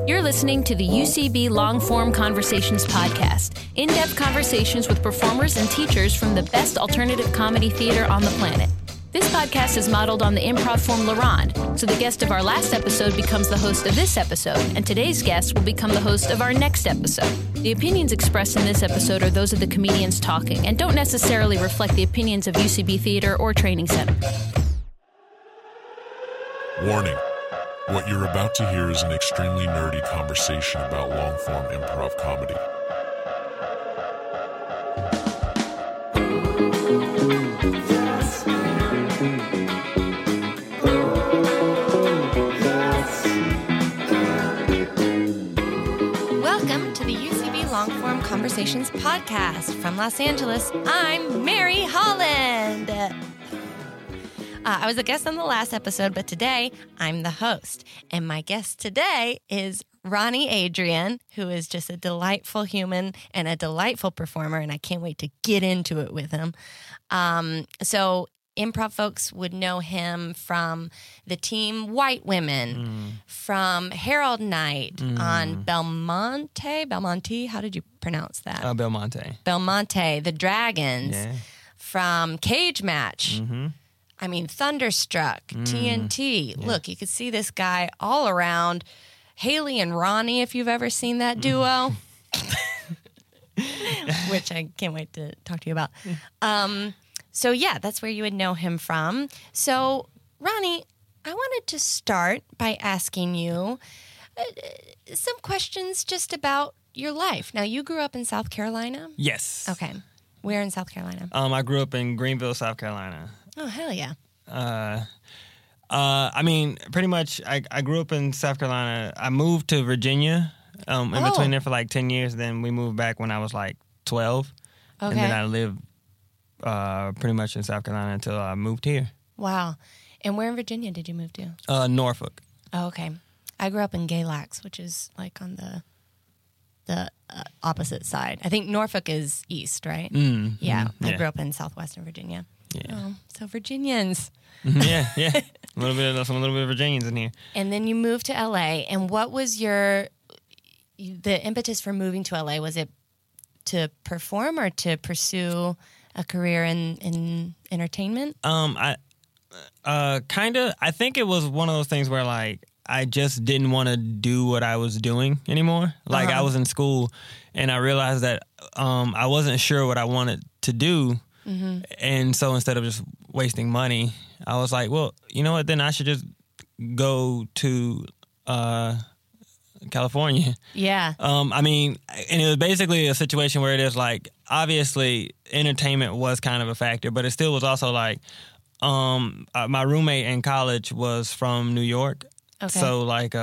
You're listening to the UCB Long-Form Conversations podcast, in-depth conversations with performers and teachers from the best alternative comedy theater on the planet. This podcast is modeled on the improv form La Ronde, so the guest of our last episode becomes the host of this episode, and today's guest will become the host of our next episode. The opinions expressed in this episode are those of the comedians talking and don't necessarily reflect the opinions of UCB Theater or Training Center. Warning. What you're about to hear is an extremely nerdy conversation about long-form improv comedy. Welcome to the UCB Long-Form Conversations podcast from Los Angeles. I'm Mary Holland. I was a guest on the last episode, but today I'm the host. And my guest today is Ronnie Adrian, who is just a delightful human and a delightful performer, and I can't wait to get into it with him. So improv folks would know him from the team White Women, from Herald Night on Belmonte, how did you pronounce that? Belmonte, The Dragons, from Cage Match. I mean, Thunderstruck, TNT. Look, you could see this guy all around. Haley and Ronnie, if you've ever seen that duo, which I can't wait to talk to you about. So, yeah, that's where you would know him from. So, Ronnie, I wanted to start by asking you some questions just about your life. Now, you grew up in South Carolina? Yes. Okay. Where in South Carolina? I grew up in Greenville, South Carolina. Oh, hell yeah. I mean, pretty much, I grew up in South Carolina. I moved to Virginia in between there for like 10 years. Then we moved back when I was like 12. Okay. And then I lived pretty much in South Carolina until I moved here. Wow. And where in Virginia did you move to? Norfolk. Oh, okay. I grew up in Galax, which is like on the opposite side. I think Norfolk is east, right? Yeah. I grew up in southwestern Virginia. Yeah. Oh, so Virginians. yeah. A little bit of Virginians in here. And then you moved to LA. And what was the impetus for moving to LA? Was it to perform or to pursue a career in entertainment? I think it was one of those things where like I just didn't want to do what I was doing anymore. Like I was in school and I realized that I wasn't sure what I wanted to do. And so instead of just wasting money, I was like, well, you know what, then I should just go to California. Yeah. I mean, and it was basically a situation where it is like, obviously entertainment was kind of a factor, but it still was also like, my roommate in college was from New York. Okay. So like,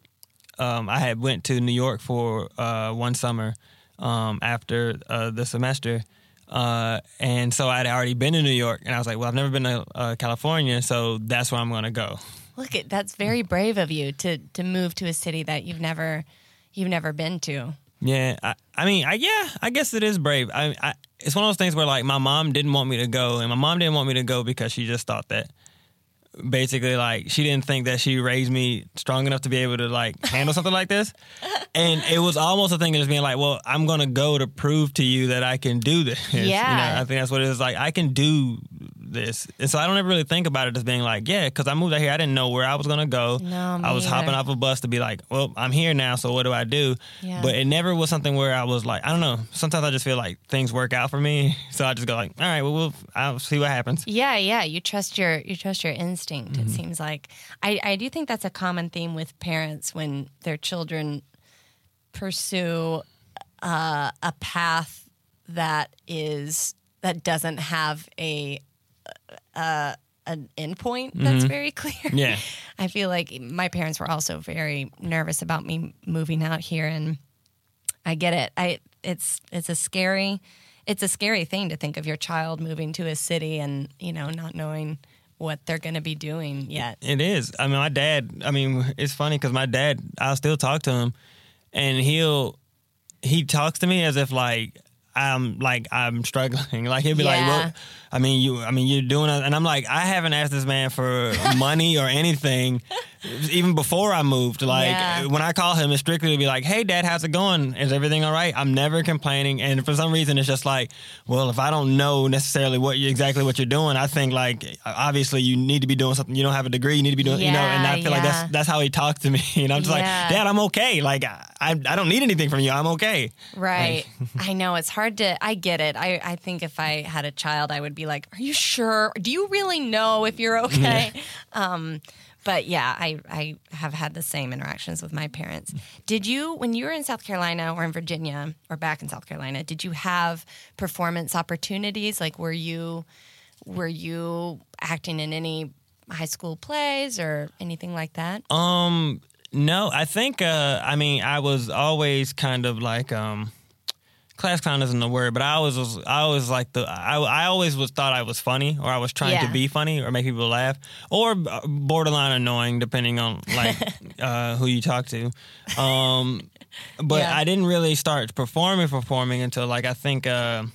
I had went to New York for one summer after the semester. And so I'd already been to New York, and I was like, well, I've never been to California, so that's where I'm going to go. Look, that's very brave of you to move to a city that you've never been to. Yeah, I guess it is brave. It's one of those things where like my mom didn't want me to go, and my mom didn't want me to go because she just thought that basically like she didn't think that she raised me strong enough to be able to like handle something like this. And it was almost a thing of just being like, well, I'm going to go to prove to you that I can do this. Yeah. You know, I think that's what it is. Like, I can do this. And so I don't ever really think about it as being like, yeah, because I moved out here. I didn't know where I was going to go. No, me I was hopping either. off a bus to be like, well, I'm here now, so what do I do? Yeah. But it never was something where I was like, I don't know. Sometimes I just feel like things work out for me. So I just go like, all right, well, I'll see what happens. Yeah. You trust your instinct. It seems like I do think that's a common theme with parents when their children pursue a path that doesn't have an endpoint that's very clear. Yeah. I feel like my parents were also very nervous about me moving out here, and I get it. It's a scary thing to think of your child moving to a city and, not knowing what they're going to be doing yet. It is. I mean, my dad, it's funny because my dad, I'll still talk to him, and he talks to me as if like I'm struggling. Like he'll be like, well, you're doing it. And I'm like, I haven't asked this man for money or anything. even before I moved. Like when I call him, it's strictly to be like, "Hey, Dad, how's it going? Is everything all right?" I'm never complaining, and for some reason, it's just like, well, if I don't know necessarily exactly what you're doing, I think like obviously you need to be doing something. You don't have a degree, you need to be doing, and I feel like that's how he talks to me, and I'm just like, Dad, I'm okay. Like I don't need anything from you. I'm okay. Right. Like, I know it's hard to. I get it. I think if I had a child, I would be like, "Are you sure? Do you really know if you're okay?" But yeah, I have had the same interactions with my parents. Did you, when you were in South Carolina or in Virginia or back in South Carolina, did you have performance opportunities? Like, were you acting in any high school plays or anything like that? No, I think, I was always kind of like, class clown isn't the word, but I always thought I was funny, or I was trying to be funny or make people laugh, or borderline annoying, depending on like who you talk to. But I didn't really start performing until like I think when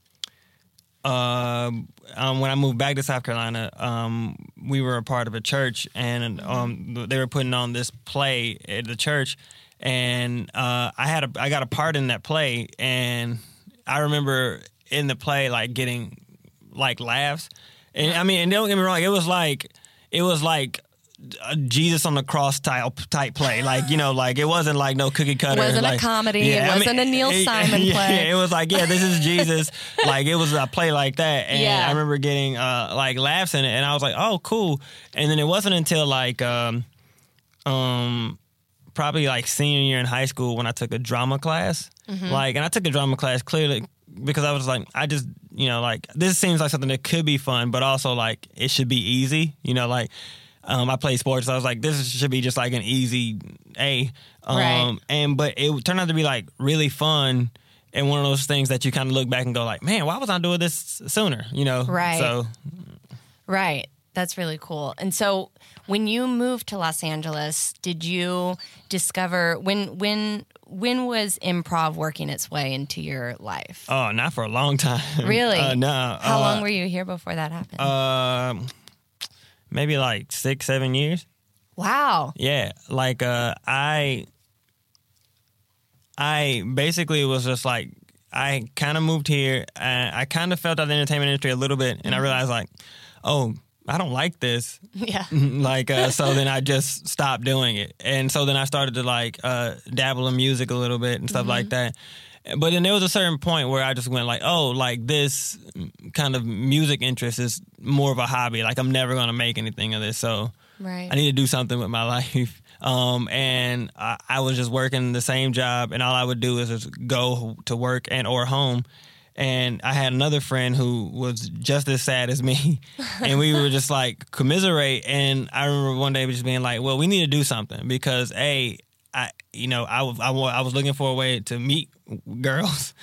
I moved back to South Carolina, we were a part of a church, and they were putting on this play at the church. And I got a part in that play, and I remember in the play like getting like laughs, and I mean, and don't get me wrong, it was like a Jesus on the cross type play, like like it wasn't like no cookie cutter. It wasn't like, a comedy. It wasn't a Neil Simon play. It was like this is Jesus. Like it was a play like that, and I remember getting like laughs in it, and I was like, oh cool. And then it wasn't until like probably like senior year in high school when I took a drama class. Like, and I took a drama class clearly because I was like, I just, like this seems like something that could be fun, but also like it should be easy. Like I play sports, so I was like, this should be just like an easy A. Right. But it turned out to be like really fun. And one of those things that you kind of look back and go like, man, why was I doing this sooner? Right. So. Right. That's really cool. And so when you moved to Los Angeles, did you discover when was improv working its way into your life? Oh, not for a long time. Really? No. How long were you here before that happened? Maybe like 6-7 years. Wow. Yeah. Like I basically was just like, I kind of moved here, and I kind of felt out the entertainment industry a little bit, and I realized like, oh, I don't like this. Yeah. Like, so then I just stopped doing it. And so then I started to like dabble in music a little bit and stuff like that. But then there was a certain point where I just went like, oh, like this kind of music interest is more of a hobby. Like I'm never going to make anything of this. So I need to do something with my life. And I was just working the same job, and all I would do is just go to work and or home. And I had another friend who was just as sad as me, and we were just like commiserate. And I remember one day just being like, "Well, we need to do something because I was looking for a way to meet girls,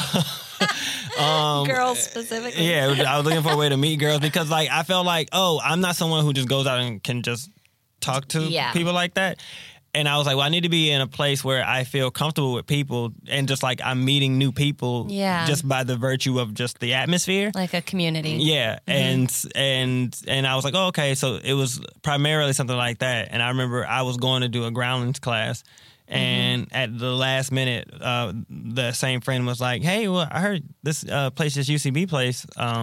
girls specifically. Yeah, I was looking for a way to meet girls because like I felt like, oh, I'm not someone who just goes out and can just talk to people like that." And I was like, well, I need to be in a place where I feel comfortable with people, and just like I'm meeting new people just by the virtue of just the atmosphere. Like a community. Yeah. And I was like, oh, okay. So it was primarily something like that. And I remember I was going to do a groundlings class, and at the last minute, the same friend was like, hey, well, I heard this place, this UCB place,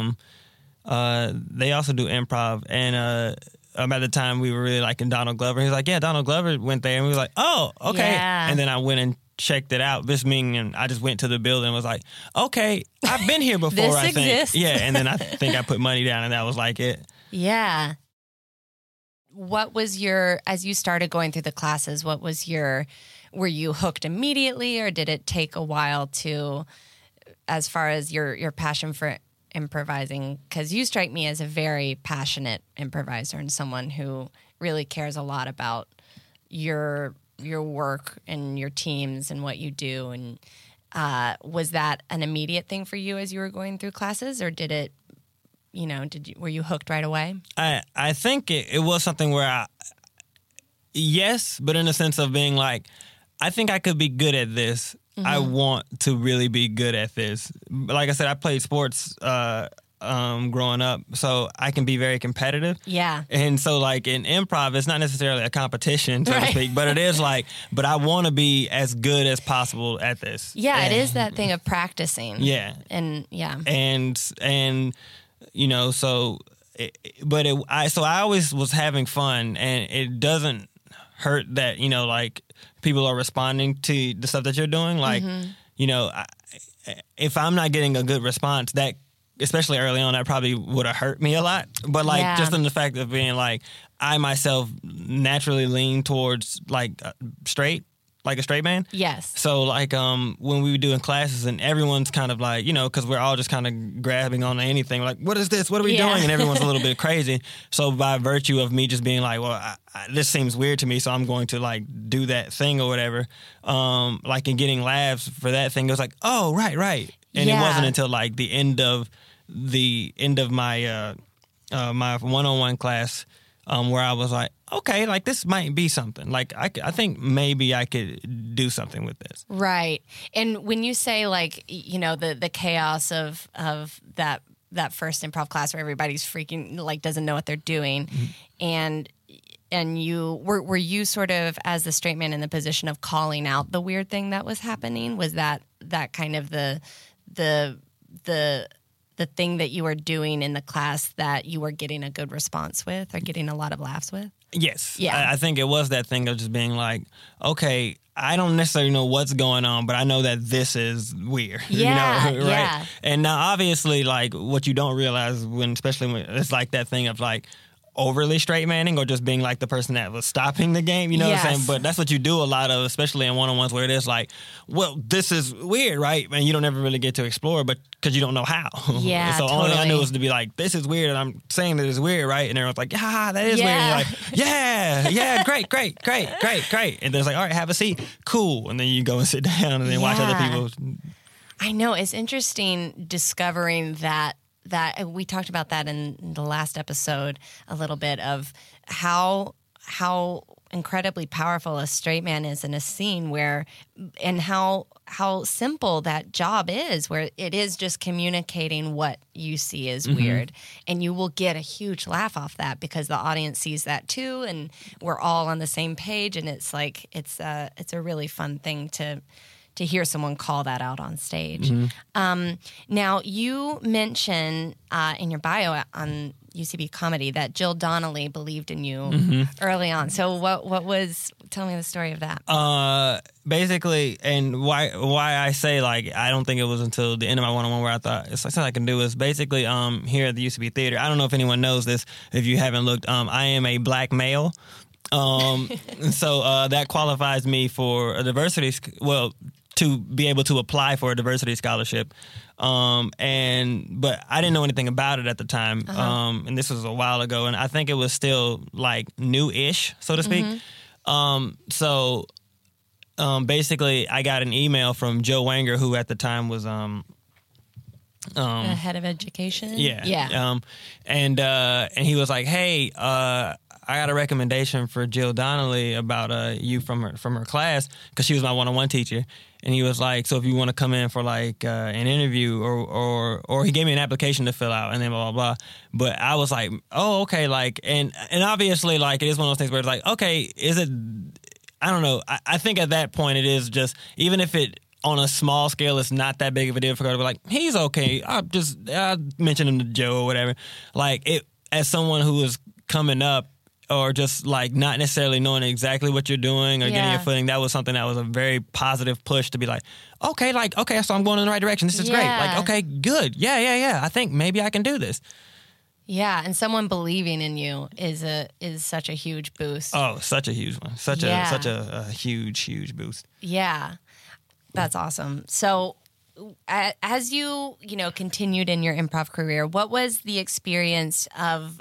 they also do improv. And at the time, we were really liking Donald Glover. He was like, yeah, Donald Glover went there. And we was like, oh, okay. Yeah. And then I went and checked it out. This meeting, and I just went to the building and was like, okay, I've been here before, This I think. exists. Yeah, and then I think I put money down, and that was like it. Yeah. What was as you started going through the classes, were you hooked immediately, or did it take a while as far as your passion for improvising? Because you strike me as a very passionate improviser and someone who really cares a lot about your work and your teams and what you do. And was that an immediate thing for you as you were going through classes, or did it, were you hooked right away? I think it was something where yes, but in the sense of being like, I think I could be good at this. I want to really be good at this. Like I said, I played sports growing up, so I can be very competitive. Yeah. And so like in improv, it's not necessarily a competition, so to speak, but it is like, but I want to be as good as possible at this. Yeah, and, it is that thing of practicing. Yeah. And yeah. And you know, so I always was having fun, and it doesn't hurt that, you know, like people are responding to the stuff that you're doing. Like, you know, if I'm not getting a good response, that, especially early on, that probably would have hurt me a lot. But like, just in the fact of being like, I myself naturally lean towards like straight, like a straight man. Yes. So like when we were doing classes and everyone's kind of like, you know, because we're all just kind of grabbing on anything. We're like, what is this? What are we doing? And everyone's a little bit crazy. So by virtue of me just being like, well, this seems weird to me, so I'm going to like do that thing or whatever. Like in getting laughs for that thing, it was like, oh, right. And it wasn't until like the end of my my one-on-one class where I was like, okay, like this might be something. Like I think maybe I could do something with this. Right. And when you say like, you know, the chaos of that first improv class where everybody's freaking, like doesn't know what they're doing, and you were you sort of as the straight man in the position of calling out the weird thing that was happening? Was that kind of the thing that you were doing in the class that you were getting a good response with or getting a lot of laughs with? Yes. Yeah. I think it was that thing of just being like, okay, I don't necessarily know what's going on, but I know that this is weird. Yeah, you know, right? yeah. And now obviously like what you don't realize especially when it's like that thing of like overly straight manning or just being like the person that was stopping the game, you know what I'm saying? But that's what you do a lot of, especially in one-on-ones where it is like, well, this is weird, right? And you don't ever really get to explore, but because you don't know how. Yeah, so totally. only I knew was to be like, this is weird, and I'm saying that it's weird, right? And everyone's like, yeah, that is weird. And you're like, yeah, great. And then it's like, all right, have a seat. Cool. And then you go and sit down and then watch other people. I know. It's interesting discovering that we talked about that in the last episode a little bit of how incredibly powerful a straight man is in a scene where, and how simple that job is, where it is just communicating what you see is weird, and you will get a huge laugh off that because the audience sees that too, and we're all on the same page, and it's like it's a really fun thing to hear someone call that out on stage. Now, you mention in your bio on UCB Comedy that Jill Donnelly believed in you early on. So tell me the story of that. Basically, and why I say, like, I don't think it was until the end of my one-on-one where I thought, it's like something I can do is basically here at the UCB Theater. I don't know if anyone knows this, if you haven't looked, I am a black male. So that qualifies me for a diversity, to be able to apply for a diversity scholarship. But I didn't know anything about it at the time. And this was a while ago, and I think it was still like new-ish, so to speak. Basically I got an email from Joe Wanger, who at the time was the head of education. Yeah. And he was like, hey, I got a recommendation for Jill Donnelly about you from her class, because she was my one-on-one teacher. And he was like, so if you want to come in for like an interview or he gave me an application to fill out and then blah, blah, blah. But I was like, oh, okay. Like, and obviously like it is one of those things where it's like, okay, is it, I don't know. I think at that point it is just, even if it, on a small scale, it's not that big of a deal for her to be like, he's okay. I'll mention him to Joe or whatever. Like it, as someone who is coming up, or just like not necessarily knowing exactly what you're doing or getting your footing, that was something that was a very positive push to be like, okay, so I'm going in the right direction. This is great. Like, okay, good. Yeah. I think maybe I can do this. Yeah, and someone believing in you is such a huge boost. Oh, such a huge one. Such a huge boost. Yeah, that's awesome. So, as you continued in your improv career, what was the experience of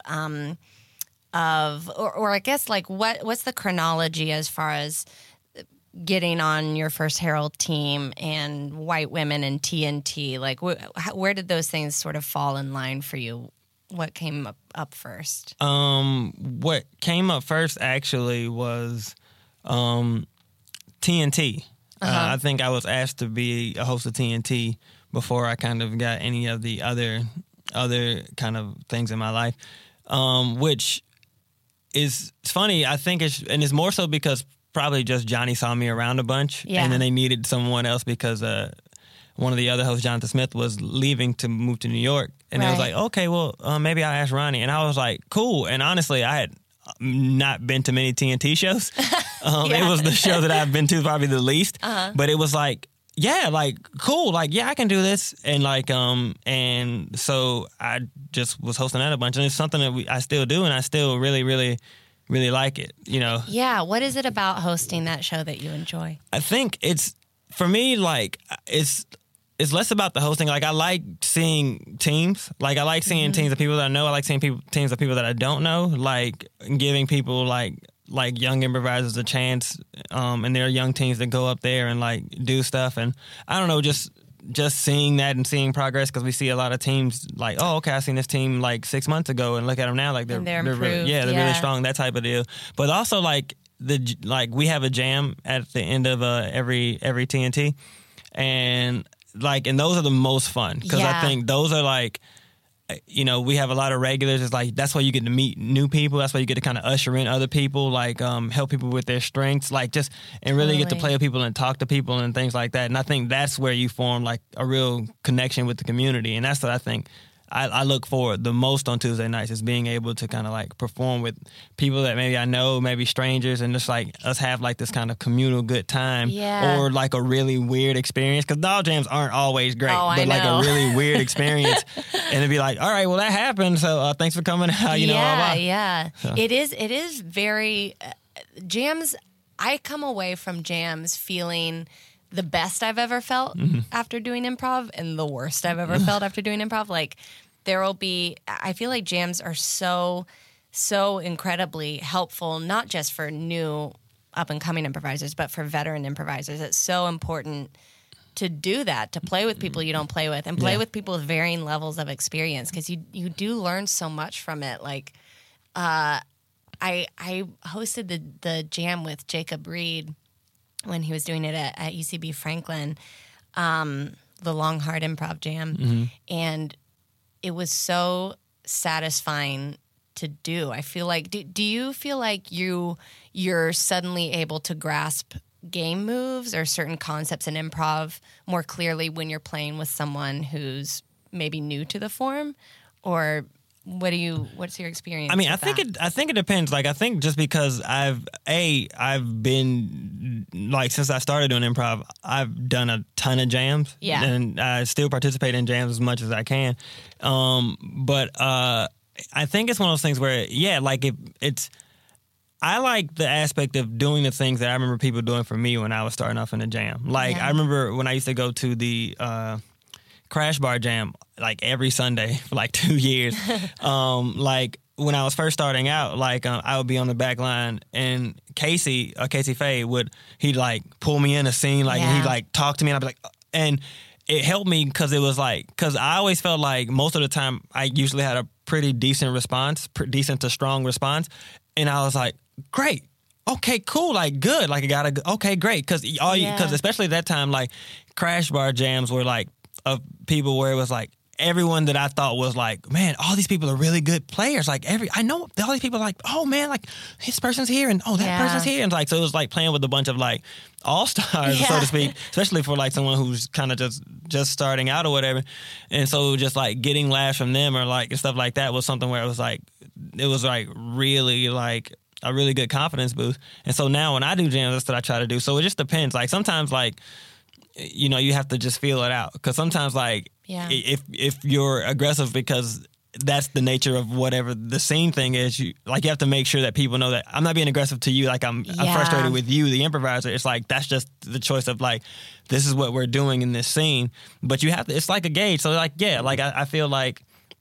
I guess like what's the chronology as far as getting on your first Herald team and White Women and TNT? Like where did those things sort of fall in line for you? What came up first? What came up first actually was TNT. I think I was asked to be a host of TNT before I kind of got any of the other other kind of things in my life, which is it's funny. I think it's more so because probably just Johnny saw me around a bunch, and then they needed someone else because one of the other hosts, Jonathan Smith, was leaving to move to New York, and it was like, okay, well, maybe I'll ask Ronnie, and I was like, cool. And honestly, I had not been to many TNT shows. It was the show that I've been to probably the least, but it was like, yeah, like cool, like yeah, I can do this, and like and so I just was hosting that a bunch, and it's something that I still do, and I still really, really, really like it, you know. Yeah, what is it about hosting that show that you enjoy? I think it's for me like it's less about the hosting. Like I like seeing teams. Like I like seeing teams of people that I know. I like seeing teams of people that I don't know. Like giving people like young improvisers a chance, and there are young teams that go up there and like do stuff. And I don't know, just seeing that and seeing progress, because we see a lot of teams like, oh, okay, I seen this team like 6 months ago, and look at them now, like they're improved. really, they're really strong, that type of deal. But also like we have a jam at the end of every TNT, and those are the most fun, because I think those are like, you know, we have a lot of regulars. It's like, that's why you get to meet new people. That's why you get to kind of usher in other people, like help people with their strengths, like just, and really get to play with people and talk to people and things like that. And I think that's where you form like a real connection with the community. And that's what I think I look for the most on Tuesday nights, is being able to kind of like perform with people that maybe I know, maybe strangers, and just like us have like this kind of communal good time, or like a really weird experience, because dog jams aren't always great, but like a really weird experience, and it'd be like, all right, well that happened, so thanks for coming out, you know. So. It is very jams. I come away from jams feeling the best I've ever felt after doing improv, and the worst I've ever felt after doing improv. Like I feel like jams are so incredibly helpful, not just for new up and coming improvisers, but for veteran improvisers. It's so important to do that, to play with people you don't play with, and play with people with varying levels of experience, because you do learn so much from it. Like, I hosted the jam with Jacob Reed when he was doing it at UCB Franklin, the Long Hard Improv Jam, and it was so satisfying to do. I feel like, do you feel like you're suddenly able to grasp game moves or certain concepts in improv more clearly when you're playing with someone who's maybe new to the form? Or what's your experience? I mean, I think it depends. Like, I think just because I've been like, since I started doing improv, I've done a ton of jams, and I still participate in jams as much as I can. But I think it's one of those things where, like I like the aspect of doing the things that I remember people doing for me when I was starting off in the jam. Like, I remember when I used to go to the Crash Bar Jam like every Sunday for like 2 years. Like when I was first starting out, like I would be on the back line, and Casey Faye he'd like pull me in a scene, like and he'd like talk to me, and I'd be like, and it helped me because it was like, because I always felt like most of the time I usually had a pretty decent response, decent to strong response, and I was like, great. Okay, cool, like good, like okay, great, because especially at that time, like Crash Bar Jams were like of people where it was like everyone that I thought was like, man, all these people are really good players. Like I know all these people are like, oh man, like this person's here and that person's here, and like so it was like playing with a bunch of like all stars, so to speak, especially for like someone who's kind of just starting out or whatever. And so just like getting laughs from them or like stuff like that was something where it was like really like a really good confidence boost. And so now when I do jams, that's what I try to do. So it just depends. Like sometimes like, you know, you have to just feel it out, because sometimes like if you're aggressive because that's the nature of whatever the scene thing is, you have to make sure that people know that I'm not being aggressive to you, like I'm frustrated with you, the improviser. It's like that's just the choice of like, this is what we're doing in this scene, but you have to, it's like a gauge. So like like I feel like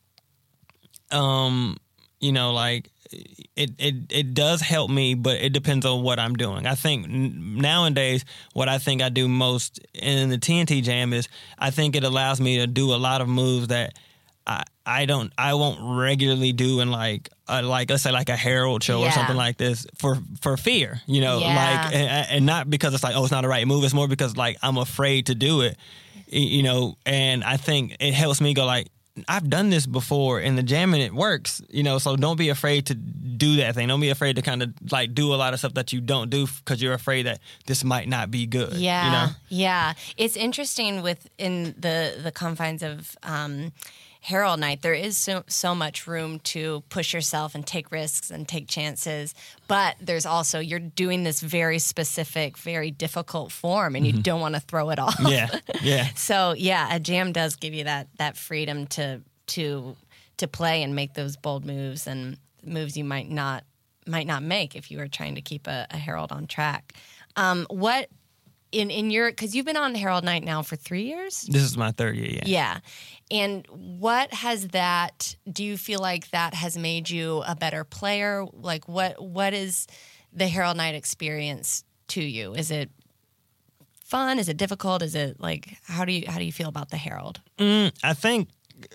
you know, like it does help me, but it depends on what I'm doing. I think nowadays what I think I do most in the TNT Jam is I think it allows me to do a lot of moves that I won't regularly do in like let's say like a Herald show or something like this for fear, you know, like and not because it's like, oh, it's not the right move. It's more because like I'm afraid to do it, you know. And I think it helps me go like, I've done this before in the gym and it works, so don't be afraid to do that thing. Don't be afraid to kind of like do a lot of stuff that you don't do because you're afraid that this might not be good. Yeah. Yeah. It's interesting within the confines of Herald Night, there is so much room to push yourself and take risks and take chances. But there's also, you're doing this very specific, very difficult form, and you don't want to throw it off. Yeah. So a jam does give you that freedom to play and make those bold moves and moves you might not make if you were trying to keep a Herald on track. What in your, because you've been on Herald Night now for 3 years? This is my third year, Yeah. And what has that, do you feel like that has made you a better player? Like what is the Herald Night experience to you? Is it fun? Is it difficult? Is it like, how do you feel about the Herald? I think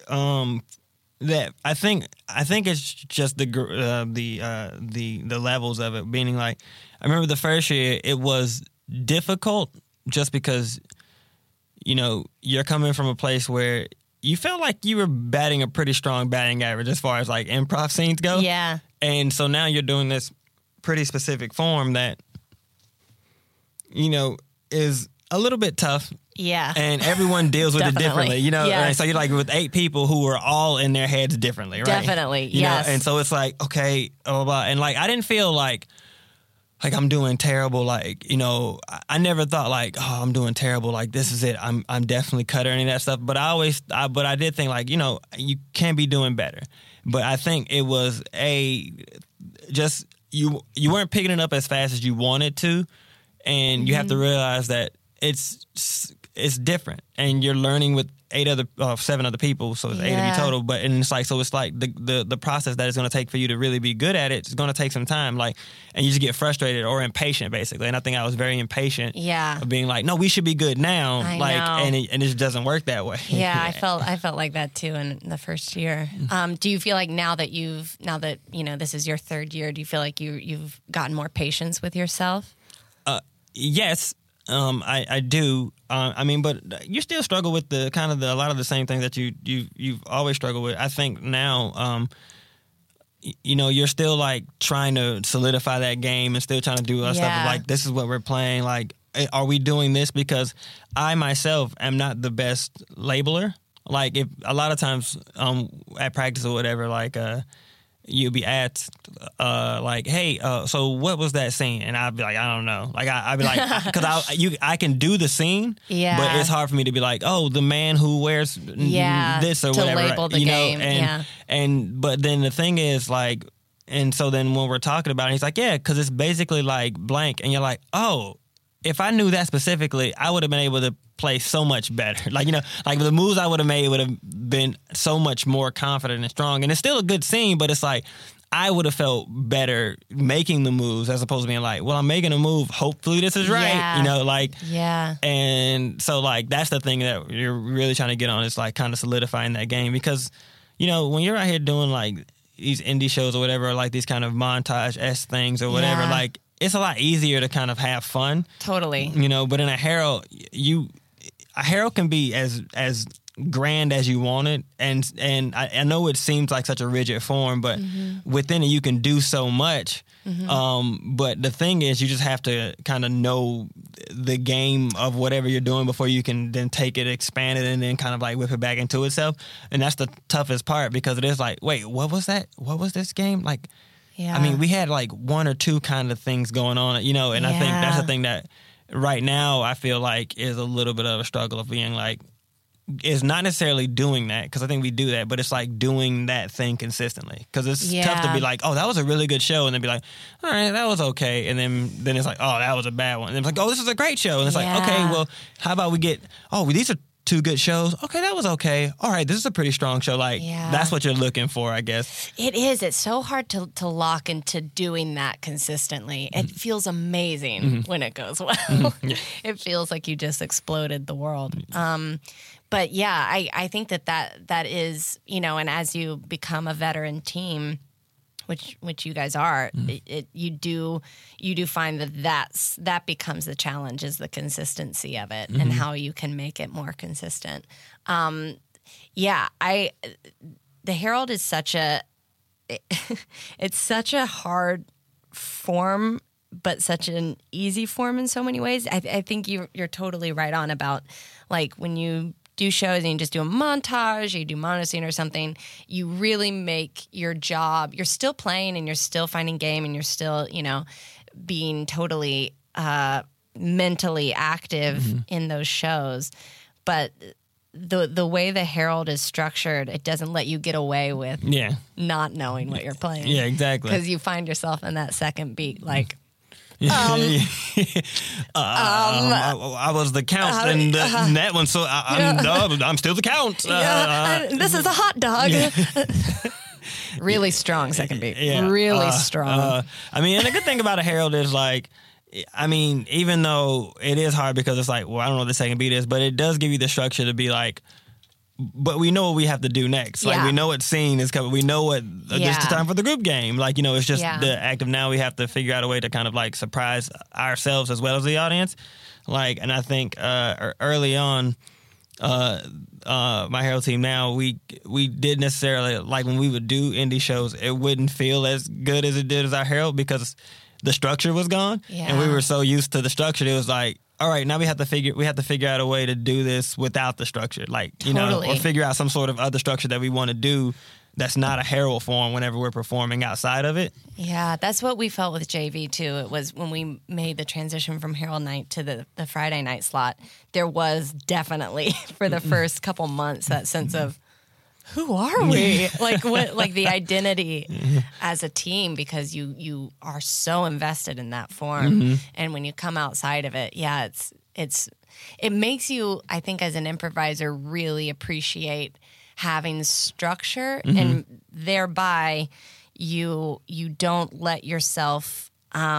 I think it's just the levels of it. Meaning, like, I remember the first year it was difficult just because you're coming from a place where you felt like you were batting a pretty strong batting average as far as like improv scenes go. Yeah. And so now you're doing this pretty specific form that is a little bit tough. Yeah. And everyone deals with it differently, Yes. And so you're like with 8 people who are all in their heads differently, right? Definitely, yes. And so it's like, okay, blah, blah, blah. And like I didn't feel like I'm doing terrible, like, I never thought like, oh, I'm doing terrible, like this is it, I'm definitely cut or any of that stuff. But I did think like, you can be doing better. But I think it was just you weren't picking it up as fast as you wanted to, and you have to realize that it's different, and you're learning with 7 other people, so it's 8 of you total. But it's like the process that it's going to take for you to really be good at it is going to take some time, like, and you just get frustrated or impatient basically. And I think I was very impatient, of being like, no, we should be good now, and it just doesn't work that way. Yeah, I felt like that too in the first year. Do you feel like now that this is your third year, do you feel like you've gotten more patience with yourself? Yes. I do. But you still struggle with a lot of the same things that you've always struggled with. I think now, you're still like trying to solidify that game and still trying to do stuff of, like, this is what we're playing. Like, are we doing this? Because I myself am not the best labeler. Like, if a lot of times at practice or whatever, like you'll be asked, like, hey, so what was that scene? And I'd be like, I don't know. Like, I'd be like, because I can do the scene, but it's hard for me to be like, oh, the man who wears this or to whatever. Label the game. But then the thing is, like, and so then when we're talking about it, he's like, yeah, because it's basically like blank. And you're like, oh, if I knew that specifically, I would have been able to play so much better. Like, like the moves I would have made would have been so much more confident and strong. And it's still a good scene, but it's like I would have felt better making the moves as opposed to being like, well, I'm making a move, hopefully this is right. And so like that's the thing that you're really trying to get on, is like kind of solidifying that game. Because, when you're out here doing like these indie shows or whatever, or like these kind of montage-esque things or whatever, like it's a lot easier to kind of have fun. Totally. But in a Herald, a Herald can be as grand as you want it, and I know it seems like such a rigid form, but within it you can do so much. But the thing is, you just have to kind of know the game of whatever you're doing before you can then take it, expand it, and then kind of like whip it back into itself. And that's the toughest part, because it is like, wait, what was that? What was this game? Like, I mean, we had like 1 or 2 kind of things going on, and I think that's the thing that right now I feel like is a little bit of a struggle of being like, it's not necessarily doing that, because I think we do that, but it's like doing that thing consistently, because it's tough to be like, oh, that was a really good show, and then be like, all right, that was okay, and then it's like, oh, that was a bad one, and it's like, oh, this is a great show, and it's like, okay, well, how about we get, oh, these are 2 good shows, okay, that was okay, all right, this is a pretty strong show, like, that's what you're looking for, I guess. It is. It's so hard to lock into doing that consistently. It feels amazing when it goes well. It feels like you just exploded the world. But yeah, I think that is, and as you become a veteran team, which you guys are, you do find that becomes the challenge, is the consistency of it and how you can make it more consistent. Yeah, the Herald is such a it's such a hard form, but such an easy form in so many ways. I think you're totally right on about like when you do shows and you just do a montage, you do monoscene or something, you really make your job, you're still playing and you're still finding game and you're still, being totally mentally active in those shows. But the way the Herald is structured, it doesn't let you get away with not knowing what you're playing. Yeah, exactly. Because you find yourself in that second beat, like, I was the count in that one, so I'm still the count. This is a hot dog. Really strong second beat. Really strong. And the good thing about a Herald is like, even though it is hard because it's like, well, I don't know what the second beat is, but it does give you the structure to be like, but we know what we have to do next. Like, we know what scene is coming. We know what, just the time for the group game. Like, it's just the act of now we have to figure out a way to kind of like surprise ourselves as well as the audience. Like, and I think early on, my Herald team now, we did necessarily, like when we would do indie shows, it wouldn't feel as good as it did as our Herald because the structure was gone. And we were so used to the structure, it was like, all right, now we have to figure out a way to do this without the structure, like or figure out some sort of other structure that we want to do that's not a Herald form whenever we're performing outside of it. Yeah, that's what we felt with JV too. It was when we made the transition from Herald night to the Friday night slot. There was definitely for the first couple months that sense of who are we? Like what? Like the identity as a team, because you are so invested in that form, and when you come outside of it, it makes you, I think, as an improviser, really appreciate having structure, and thereby you don't let yourself.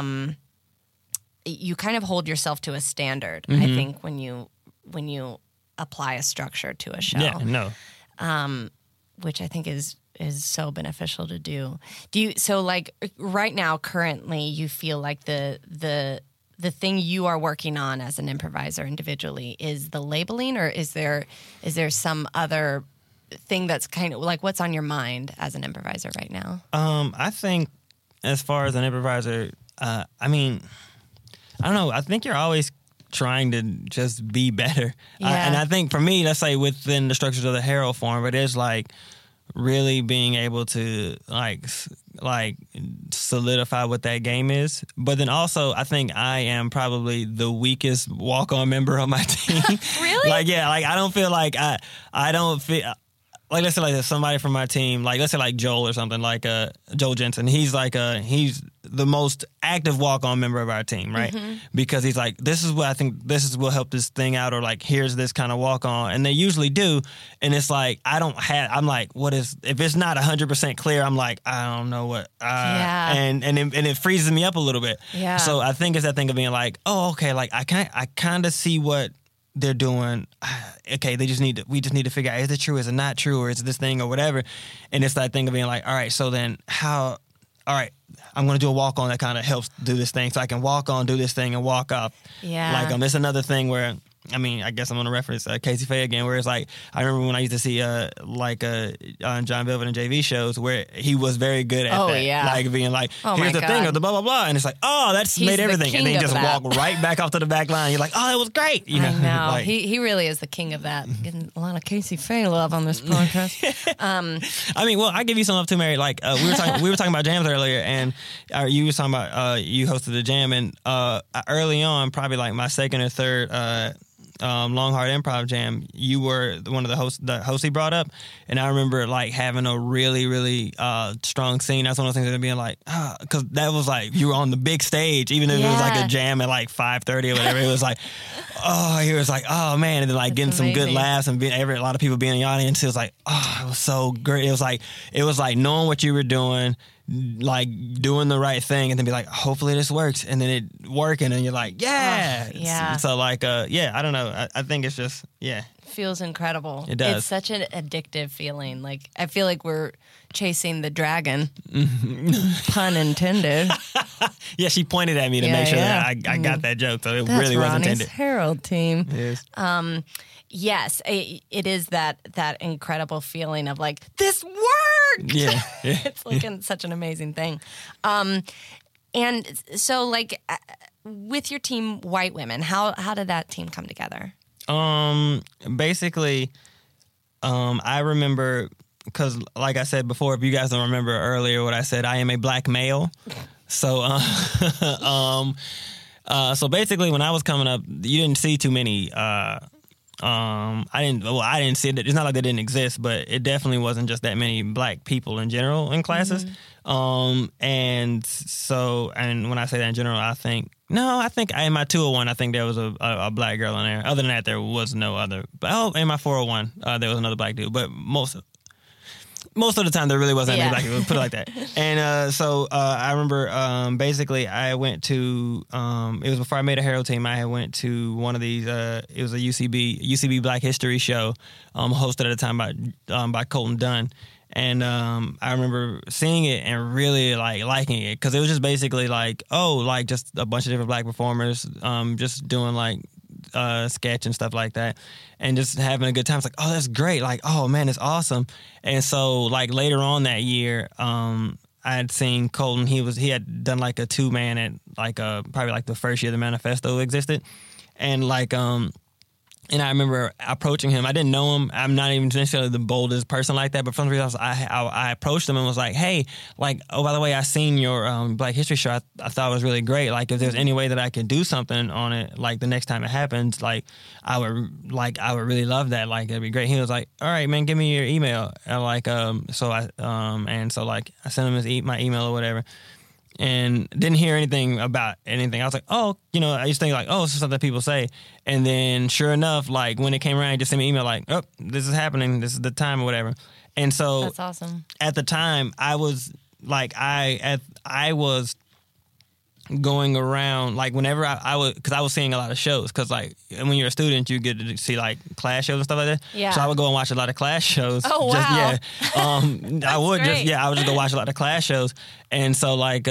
You kind of hold yourself to a standard. I think when you apply a structure to a show. Yeah. No. Which I think is so beneficial to do. So like right now, currently, you feel like the thing you are working on as an improviser individually is the labeling, or is there some other thing that's kind of like what's on your mind as an improviser right now? I think as far as an improviser, I don't know. I think you're always trying to just be better. And I think for me, let's say within the structures of the Herald form, it is like really being able to like solidify what that game is. But then also, I think I am probably the weakest walk-on member on my team. Really? I don't feel like I don't feel. Like, let's say like somebody from my team, like let's say like Joel or something, like Joel Jensen. He's like he's the most active walk-on member of our team, right? Because he's like, this is what I think, this is what help this thing out, or like here's this kind of walk-on, and they usually do. And it's like I'm like, what is, if it's not 100% clear, I'm like, I don't know what, and it freezes me up a little bit. Yeah. So I think it's that thing of being like, oh, okay, like I kind of see what they're doing. Okay, we just need to figure out, is it true, is it not true, or is it this thing or whatever. And it's that thing of being like, all right, so then all right, I'm going to do a walk on that kind of helps do this thing, so I can walk on, do this thing, and walk up. Yeah. Like it's another thing where, I guess I'm going to reference Casey Faye again, where it's like, I remember when I used to see on John Velvet and JV shows where he was very good at that. Yeah. Like being like, oh here's the thing, or the blah, blah, blah. And it's like, oh, that's made everything. And then you just walk right back off to the back line. You're like, oh, that was great. I know. Like, he really is the king of that. Getting a lot of Casey Faye love on this podcast. I give you some love too, Mary. Like we were talking about jams earlier, and you were talking about you hosted a jam, and early on, probably like my second or third Long Hard Improv Jam, you were one of the hosts he brought up, and I remember like having a really, really strong scene. That's one of those things that being like, because that was like you were on the big stage, even if it was like a jam at like 5:30 or whatever. It was like, he was like, oh man, and then like getting some good laughs and a lot of people being in the audience. It was like, it was so great. It was like knowing what you were doing, like doing the right thing and then be like, hopefully this works, and then it working, and you're like, yeah. Yeah. So like, I don't know. I think it's just, Feels incredible. It does. It's such an addictive feeling. Like, I feel like we're chasing the dragon. Pun intended. Yeah, she pointed at me to make sure that I got that joke, so it That's really wasn't Ronnie's intended. Herald team. It is. Yes, it is that incredible feeling of like, this worked. Yeah. It's like such an amazing thing. And so, like, with your team, White Women, how did that team come together? Basically, I remember, because like I said before, if you guys don't remember earlier what I said, I am a black male. So, so basically when I was coming up, you didn't see too many, I didn't see it. It's not like they didn't exist, but it definitely wasn't just that many black people in general in classes. And so, and when I say that in general, I think in my 201, I think there was a black girl in there. Other than that, there was no other. But in my 401, there was another black dude. But most of the time, there really wasn't any black people. Put it like that. And so I remember basically I went to, it was before I made a Herald team, I went to one of these, it was a UCB Black History show, hosted at the time by Colton Dunn. And I remember seeing it and really like liking it, because it was just basically like, just a bunch of different black performers just doing like sketch and stuff like that, and just having a good time. It's like, oh, that's great. Like, oh man, it's awesome. And so like later on that year, I had seen Colton. He had done like a 2-man at like probably like the first year the Manifesto existed, and like and I remember approaching him. I didn't know him. I'm not even necessarily the boldest person like that, but for some reason I approached him and was like, hey, like, oh, by the way, I seen your Black History show. I thought it was really great. Like, if there's any way that I could do something on it, like the next time it happens, like I would really love that. Like, it'd be great. He was like, all right, man, give me your email. And like, so I sent him my email or whatever. And didn't hear anything about anything. I was like, oh, I used to think like, oh, it's something that people say. And then sure enough, like when it came around, he just sent me an email like, oh, this is happening. This is the time or whatever. And so that's awesome. At the time, I was like, I was going around like whenever I was, because I was seeing a lot of shows, because like when you're a student you get to see like class shows and stuff like that. Yeah. So I would go and watch a lot of class shows. Oh wow. I would great. I would just go watch a lot of class shows. And so like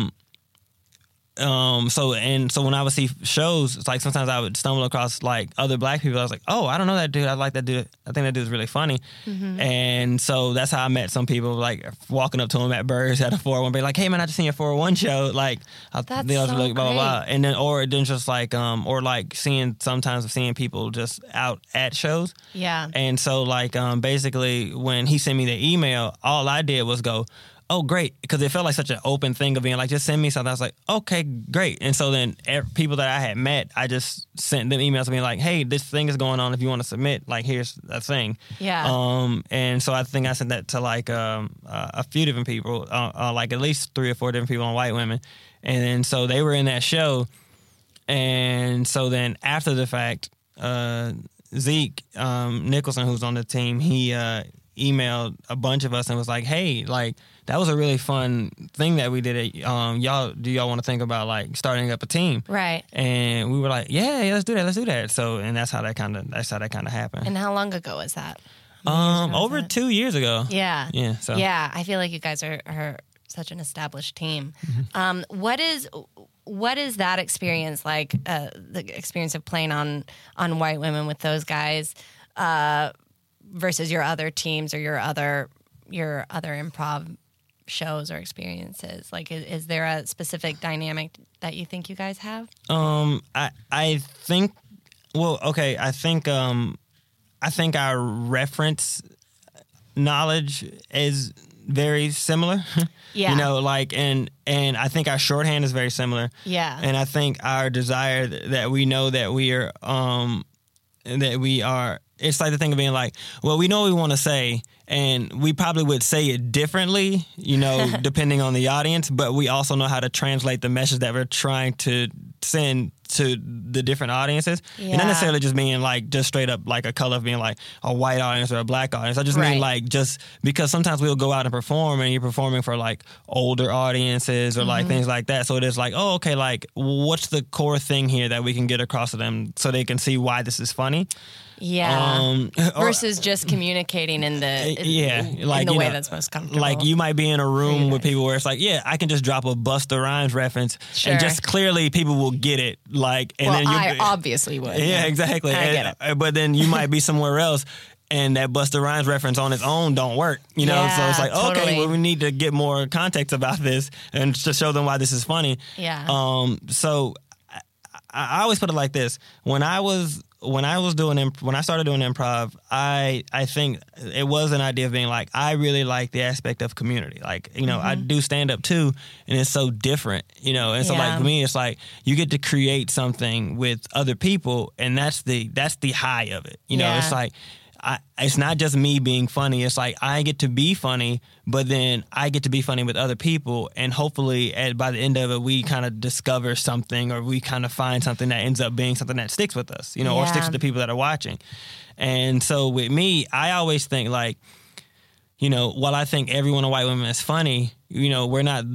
so when I would see shows, it's like sometimes I would stumble across like other black people. I was like, oh, I don't know that dude. I like that dude. I think that dude's really funny. Mm-hmm. And so that's how I met some people, like walking up to them at Burrs at a 401, be like, hey man, I just seen your 401 show. Like, that's so like, blah, blah, blah. And then, or then just like, or like seeing people just out at shows. Yeah. And so like, basically when he sent me the email, all I did was go, oh, great, because it felt like such an open thing of being like, just send me something. I was like, okay, great. And so then people that I had met, I just sent them emails being like, hey, this thing is going on. If you want to submit, like, here's a thing. Yeah. And so I think I sent that to like a few different people, like at least 3 or 4 different people on White Women. And then so they were in that show. And so then after the fact, Zeke Nicholson, who's on the team, he emailed a bunch of us and was like, hey, like, that was a really fun thing that we did. Do y'all want to think about like starting up a team? Right. And we were like, yeah, let's do that. So, and that's how that kind of happened. And how long ago was that? Over 2 years ago. Yeah. Yeah. So. Yeah, I feel like you guys are such an established team. Mm-hmm. What is that experience like? The experience of playing on White Women with those guys versus your other teams or your other improv shows or experiences? Like, is there a specific dynamic that you think you guys have? I think, well, okay, I think our reference knowledge is very similar. Yeah. Like, and I think our shorthand is very similar. Yeah. And I think our desire that we know that we are, it's like the thing of being like, well, we know what we want to say, and we probably would say it differently, depending on the audience, but we also know how to translate the message that we're trying to send to the different audiences. And not necessarily just meaning like just straight up like a color of being like a white audience or a black audience. I just mean like just because sometimes we'll go out and perform and you're performing for like older audiences or like things like that. So it is like, oh, okay, like what's the core thing here that we can get across to them so they can see why this is funny? Yeah. Versus just communicating in the like, in the way that's most comfortable. Like you might be in a room with people where it's like, yeah, I can just drop a Busta Rhymes reference and just clearly people will get it. Like, and then I obviously would. Yeah, exactly. I get it. But then you might be somewhere else and that Busta Rhymes reference on its own don't work, you know? So it's like, okay, well, we need to get more context about this and to show them why this is funny. Yeah. So I always put it like this. When I started doing improv, I think it was an idea of being like, I really like the aspect of community. Like, you know, I do stand up too, and it's so different, you know. And so like for me, it's like you get to create something with other people, and that's the high of it. You know, it's like it's not just me being funny. It's like I get to be funny, but then I get to be funny with other people, and hopefully by the end of it, we kind of discover something, or we kind of find something that ends up being something that sticks with us, you know, or sticks with the people that are watching. And so with me, I always think like, you know, while I think Every One of White Women is funny, you know, we're not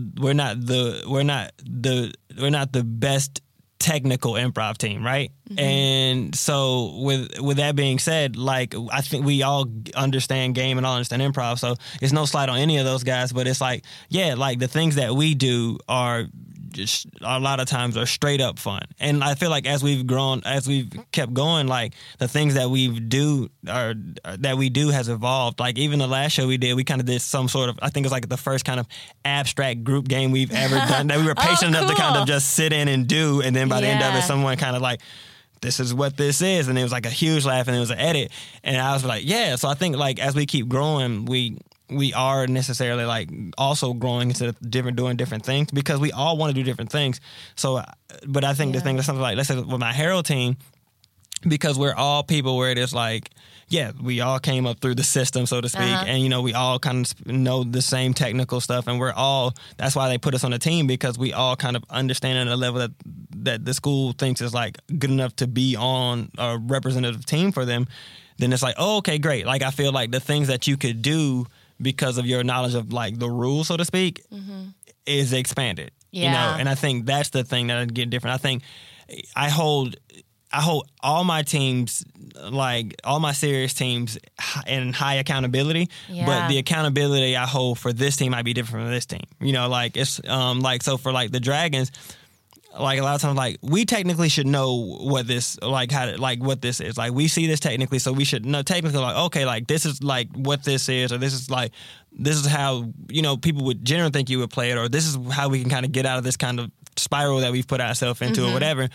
the best technical improv team, right? And so with that being said, like I think we all understand game and all understand improv, so it's no slight on any of those guys, but it's like, yeah, like the things that we do are just a lot of times are straight up fun. And I feel like as we've kept going, like the things that we do has evolved. Like even the last show we did, we kind of did some sort of, I think it's like the first kind of abstract group game we've ever done that we were patient enough to kind of just sit in and do. And then by the end of it, someone kind of like, this is what this is. And it was like a huge laugh and it was an edit. And I was like, yeah. So I think like as we keep growing, we are necessarily like also growing into doing different things because we all want to do different things. So, but I think the thing that's something like, let's say with my Herald team, because we're all people where it is like, yeah, we all came up through the system, so to speak, and, you know, we all kind of know the same technical stuff, and that's why they put us on a team, because we all kind of understand at a level that the school thinks is like good enough to be on a representative team for them. Then it's like, oh, okay, great. Like I feel like the things that you could do because of your knowledge of like the rules, so to speak, is expanded. Yeah. You know, and I think that's the thing that I get different. I think I hold all my teams, like all my serious teams, in high accountability. Yeah. But the accountability I hold for this team might be different from this team. You know, like it's like, so for like the Dragons, like a lot of times, like we technically should know what this, like how to, like what this is. Like we see this technically, so we should know technically, like, okay, like this is like what this is, or this is how, you know, people would generally think you would play it, or this is how we can kind of get out of this kind of spiral that we've put ourselves into or whatever.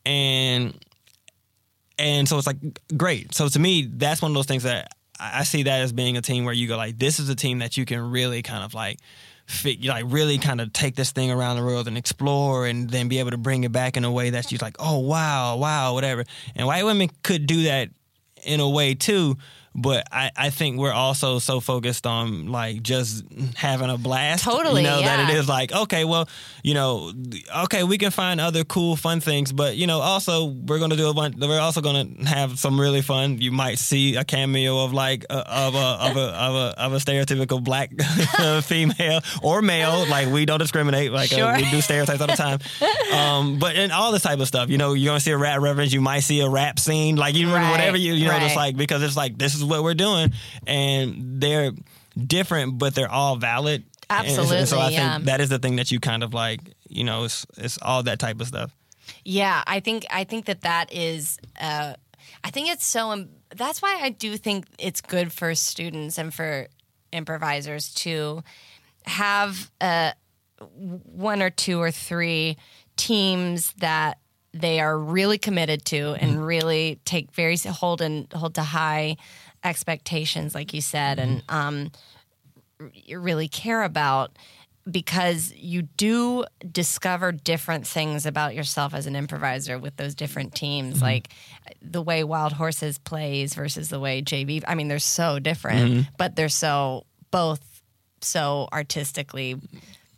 And so it's like, great. So to me, that's one of those things that I see that as being a team where you go like, this is a team that you can really kind of like really kind of take this thing around the world and explore, and then be able to bring it back in a way that's just like, oh, wow, whatever. And white women could do that in a way too. But I think we're also so focused on like just having a blast. Totally, you know, that it is like, okay, well, you know, okay, we can find other cool, fun things, but you know, also we're also gonna have some really fun. You might see a cameo of like of a stereotypical black female or male. Like we don't discriminate. Like we do stereotypes all the time. But in all this type of stuff, you know, you're gonna see a rap reference. You might see a rap scene. Like you whatever you know, just like, because it's like, this is what we're doing, and they're different, but they're all valid. Absolutely. And so I think that is the thing that you kind of like, you know, it's all that type of stuff. Yeah, I think that is. I think it's so. That's why I do think it's good for students and for improvisers to have one or two or three teams that they are really committed to and really take hold to high expectations, like you said, and you really care about, because you do discover different things about yourself as an improviser with those different teams, like the way Wild Horses plays versus the way JV. I mean, they're so different, but they're both so artistically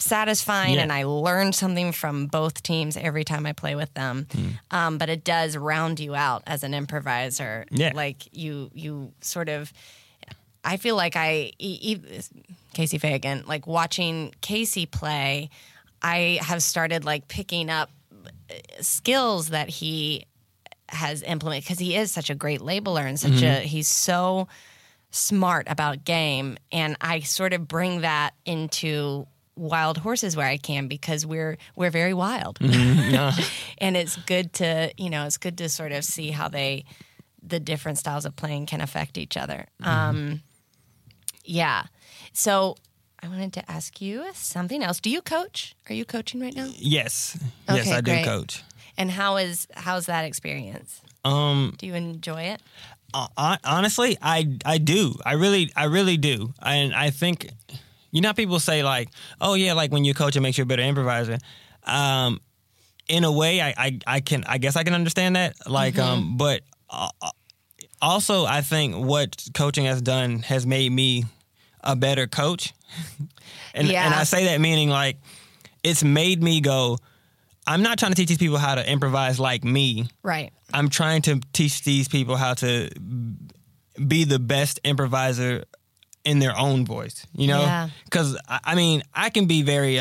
satisfying, Yeah. and I learn something from both teams every time I play with them. But it does round you out as an improviser. Yeah. Like you sort of, I feel like Casey Fagan, like watching Casey play, I have started like picking up skills that he has implemented, because he is such a great labeler and he's so smart about game, and I sort of bring that into wild horses where I can, because we're very wild. And it's good to sort of see how the different styles of playing can affect each other. Yeah. So I wanted to ask you something else. Do you coach? Are you coaching right now? Yes. Okay, Yes, I do great. coach. And how's that experience? Do you enjoy it? Honestly, I do. I really do. And I think, how people say like, oh yeah, like when you coach, it makes you a better improviser. In a way, I guess I can understand that. Like, but also I think what coaching has done has made me a better coach. And I say that meaning like, it's made me go, I'm not trying to teach these people how to improvise like me. Right. I'm trying to teach these people how to be the best improviser in their own voice, Yeah. Because, I can be very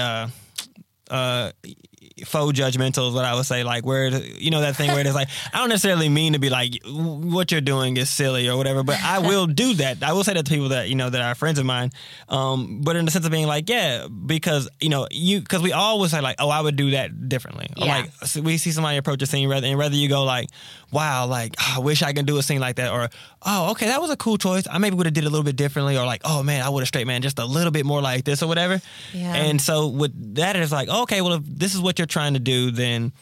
faux judgmental is what I would say, like where, that thing where it's like, I don't necessarily mean to be like, what you're doing is silly or whatever, but I will do that. I will say that to people that, that are friends of mine. But in the sense of being like, yeah, because, because we always say like, oh, I would do that differently. Or Yeah. like, so we see somebody approach a scene rather you go like, wow, like, I wish I could do a scene like that. Or, oh, okay, that was a cool choice. I maybe would have did it a little bit differently. Or like, oh man, I would have straight man just a little bit more like this or whatever. Yeah. And so with that, it's like, okay, well, if this is what you're trying to do, then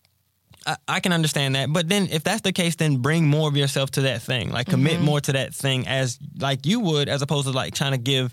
I can understand that. But then if that's the case, then bring more of yourself to that thing. Like commit more to that thing as like you would, as opposed to like trying to give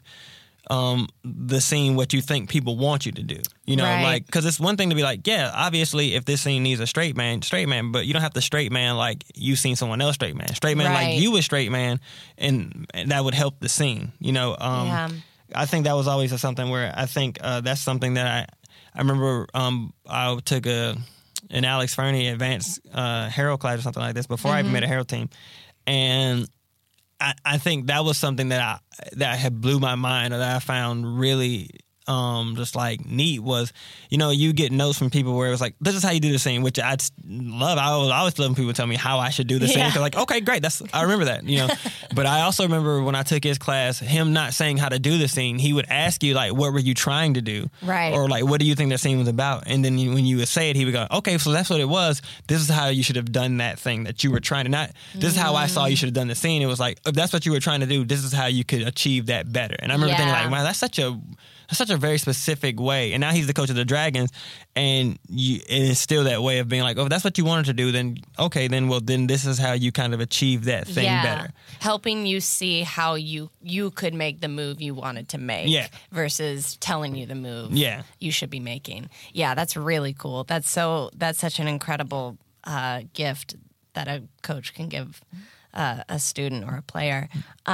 the scene what you think people want you to do. Right. Like, because it's one thing to be like, yeah, obviously if this scene needs a straight man, but you don't have to straight man like you've seen someone else straight man. Straight man Right. like you was straight man, and that would help the scene, Yeah. I think that was always something where I think that's something that I remember I took an Alex Fernie advanced Herald class or something like this before I even made a Herald team. And I think that was something that had blew my mind, or that I found really just like neat was, you get notes from people where it was like, this is how you do the scene, which I'd love. I was always loving people tell me how I should do the scene. Yeah. 'Cause like, okay, great. I remember that, But I also remember when I took his class, him not saying how to do the scene. He would ask you like, what were you trying to do? Right. Or like, what do you think that scene was about? And then when you would say it, he would go, okay, so that's what it was. This is how you should have done that thing that you were trying to this is how I saw you should have done the scene. It was like, if that's what you were trying to do, this is how you could achieve that better. And I remember thinking like, wow, that's such a very specific way. And now he's the coach of the Dragons, and it's still that way of being like, oh, if that's what you wanted to do, then okay, then this is how you kind of achieve that thing better. Helping you see how you could make the move you wanted to make, Yeah. versus telling you the move you should be making. Yeah, that's really cool. That's such an incredible gift that a coach can give a student or a player.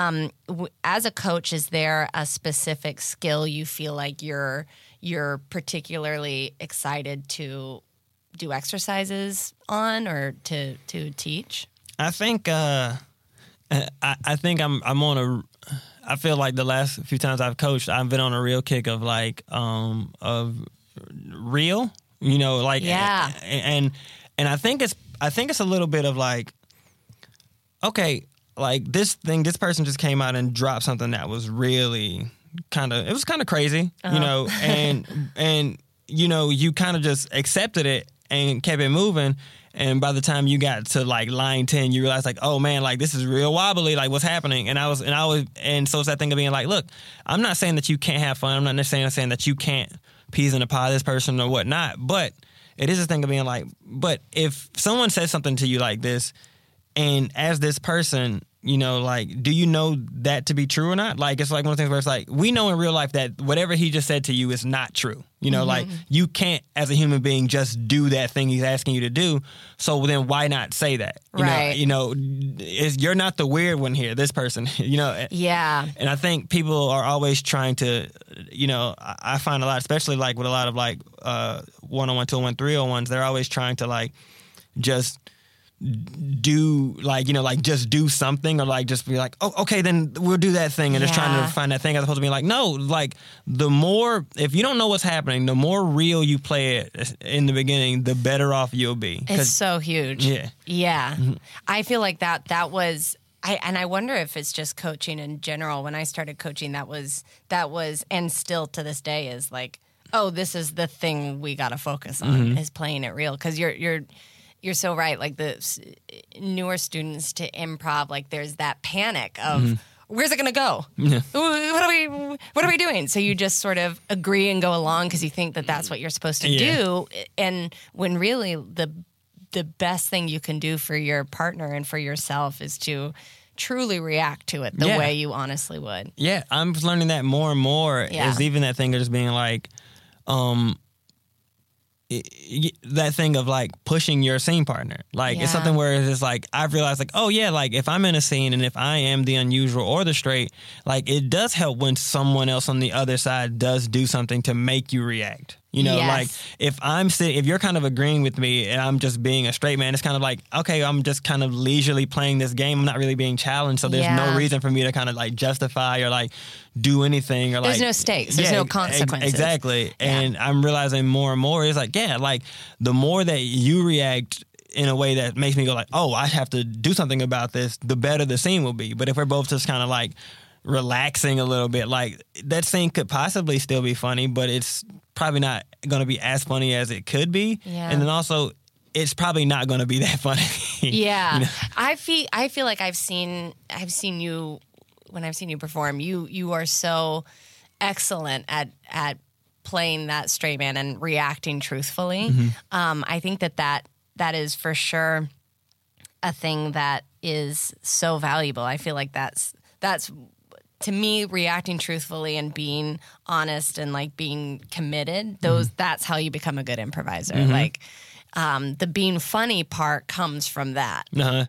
As a coach, is there a specific skill you feel like you're particularly excited to do exercises on or to teach? I think I think I'm on I feel like the last few times I've coached, I've been on a real kick of like of real, like Yeah. and I think it's a little bit of like, okay, like this person just came out and dropped something that was really kind of crazy, and you kind of just accepted it and kept it moving. And by the time you got to like line 10, you realize like, oh man, like this is real wobbly, like what's happening? And so it's that thing of being like, look, I'm not saying that you can't have fun. I'm not necessarily saying that you can't peas in a pie this person or whatnot, but it is a thing of being like, but if someone says something to you like this, and as this person, you know, like, do you know that to be true or not? Like, it's like one of the things where it's like, we know in real life that whatever he just said to you is not true. You know, like, you can't, as a human being, just do that thing he's asking you to do. So then why not say that? Right. You know, you're not the weird one here, this person, you know. Yeah. And I think people are always trying to, you know, I find a lot, especially like with a lot of like 101, 201, 301s, they're always trying to like just do like, you know, like just do something or like just be like, oh, okay, then we'll do that thing and just trying to find that thing as opposed to being like, no, like the more, if you don't know what's happening, the more real you play it in the beginning, the better off you'll be. It's so huge. Yeah. Yeah. I feel like that was, and I wonder if it's just coaching in general. When I started coaching, that was, and still to this day is like, oh, this is the thing we got to focus on is playing it real. Cause you're so right. Like the newer students to improv, like there's that panic of where's it going to go? Yeah. What are we doing? So you just sort of agree and go along because you think that that's what you're supposed to do. And when really the best thing you can do for your partner and for yourself is to truly react to it the way you honestly would. Yeah, I'm learning that more and more. Is even that thing of just being like, that thing of like pushing your scene partner. Like it's something where it's just like, I've realized like, oh yeah, like if I'm in a scene and if I am the unusual or the straight, like it does help when someone else on the other side does do something to make you react. You know, like if you're kind of agreeing with me and I'm just being a straight man, it's kind of like, okay, I'm just kind of leisurely playing this game. I'm not really being challenged. So there's no reason for me to kind of like justify or like do anything or there's no stakes. There's no consequences. Exactly. And I'm realizing more and more, it's like, like the more that you react in a way that makes me go like, oh, I have to do something about this, the better the scene will be. But if we're both just kind of like relaxing a little bit, like that scene could possibly still be funny, but it's probably not going to be as funny as it could be. Yeah. And then also it's probably not going to be that funny. Yeah. You know? I feel like I've seen you when I've seen you perform, you are so excellent at playing that straight man and reacting truthfully. I think that is for sure a thing that is so valuable. I feel like that's to me, reacting truthfully and being honest and like being committed, that's how you become a good improviser. Like the being funny part comes from that.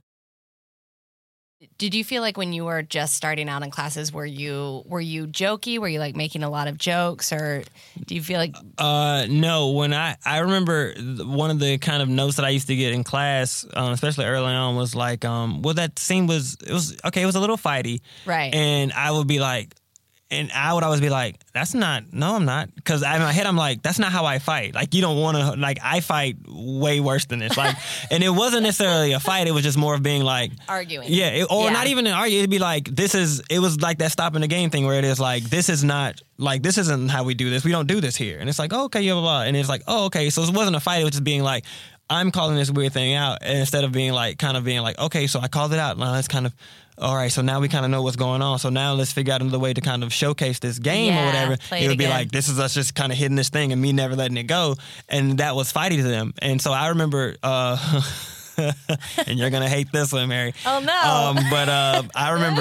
Did you feel like when you were just starting out in classes, were you jokey? Were you like making a lot of jokes, or do you feel like? No. When I remember one of the kind of notes that I used to get in class, especially early on, was like, well, that scene was it was a little fighty, right? And I would be like. And I would always be like, no, I'm not. Because in my head, I'm like, that's not how I fight. Like, you don't want to, like, I fight way worse than this. Like, and it wasn't necessarily a fight. It was just more of being like. Arguing. Yeah. Not even an argument. It'd be like, it was like that stopping the game thing where it is like, this isn't how we do this. We don't do this here. And it's like, oh, okay, blah, blah, blah. And it's like, oh, okay. So it wasn't a fight. It was just being like, I'm calling this weird thing out. And instead of being like, okay, so I called it out. Now let's kind of. All right, so now we kind of know what's going on. So now let's figure out another way to kind of showcase this game or whatever. It would be like, this is us just kind of hitting this thing and me never letting it go. And that was fighting to them. And so I remember, and you're going to hate this one, Mary. Oh, no. But I remember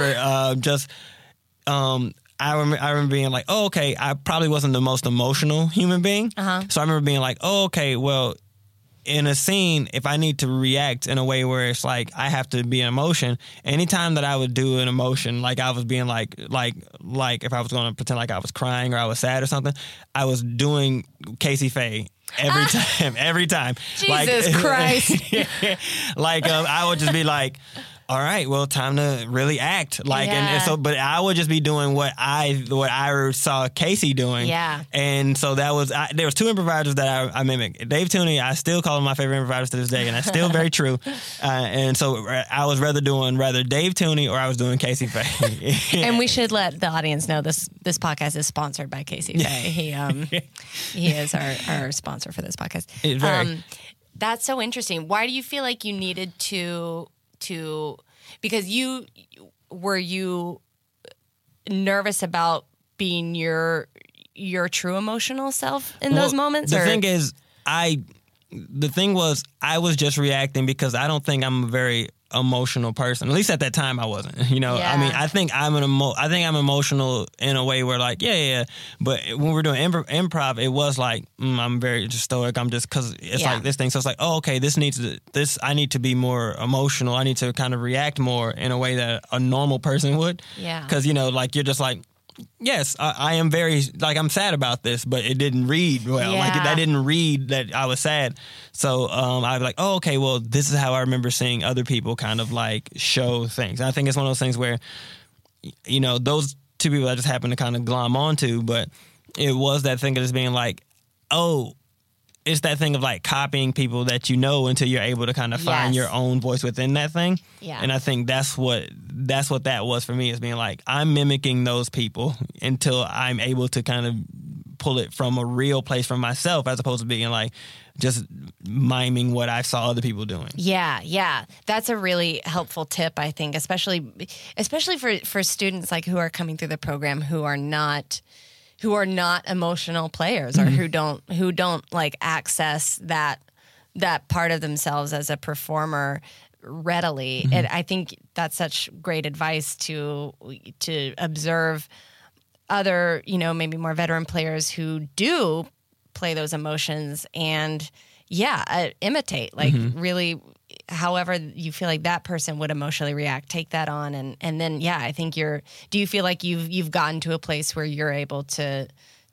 I remember being like, oh, okay, I probably wasn't the most emotional human being. So I remember being like, oh, okay, well, in a scene, if I need to react in a way where it's like I have to be in emotion, anytime that I would do an emotion, like I was being like if I was going to pretend like I was crying or I was sad or something, I was doing Casey Faye every time. Jesus Christ. Like I would just be like, all right, well, time to really act. Like, and so, but I would just be doing what I saw Casey doing. Yeah. And so there was two improvisers that I mimicked. Dave Tooney, I still call him my favorite improviser to this day, and that's still very true. And so I was rather Dave Tooney or I was doing Casey Faye. And we should let the audience know this podcast is sponsored by Casey Faye. He is our sponsor for this podcast. That's so interesting. Why do you feel like you needed to because were you nervous about being your true emotional self in those moments? The thing was I was just reacting because I don't think I'm a very emotional person. At least at that time I wasn't. You know, Yeah. I mean, I think I'm emotional in a way where like, yeah. But when we're doing improv, it was like, I'm very just stoic. I'm just, cause it's like this thing. So it's like, oh, okay, I need to be more emotional. I need to kind of react more in a way that a normal person would. Yeah. Cause you know, like you're just like, yes, I am very, like, I'm sad about this, but it didn't read well. Yeah. Like, I didn't read that I was sad. So I was like, oh, okay, well, this is how I remember seeing other people kind of, like, show things. And I think it's one of those things where, you know, those two people I just happened to kind of glom onto, but it was that thing of just being like, oh, it's that thing of, like, copying people that you know until you're able to kind of find your own voice within that thing. Yeah. And I think that's what that was for me, is being like, I'm mimicking those people until I'm able to kind of pull it from a real place from myself, as opposed to being like just miming what I saw other people doing. Yeah. That's a really helpful tip, I think, especially for students like who are coming through the program who are not emotional players, or who don't like access that part of themselves as a performer readily. And I think that's such great advice to observe other, you know, maybe more veteran players who do play those emotions and imitate, like really however you feel like that person would emotionally react, take that on. And then, I think do you feel like you've gotten to a place where you're able to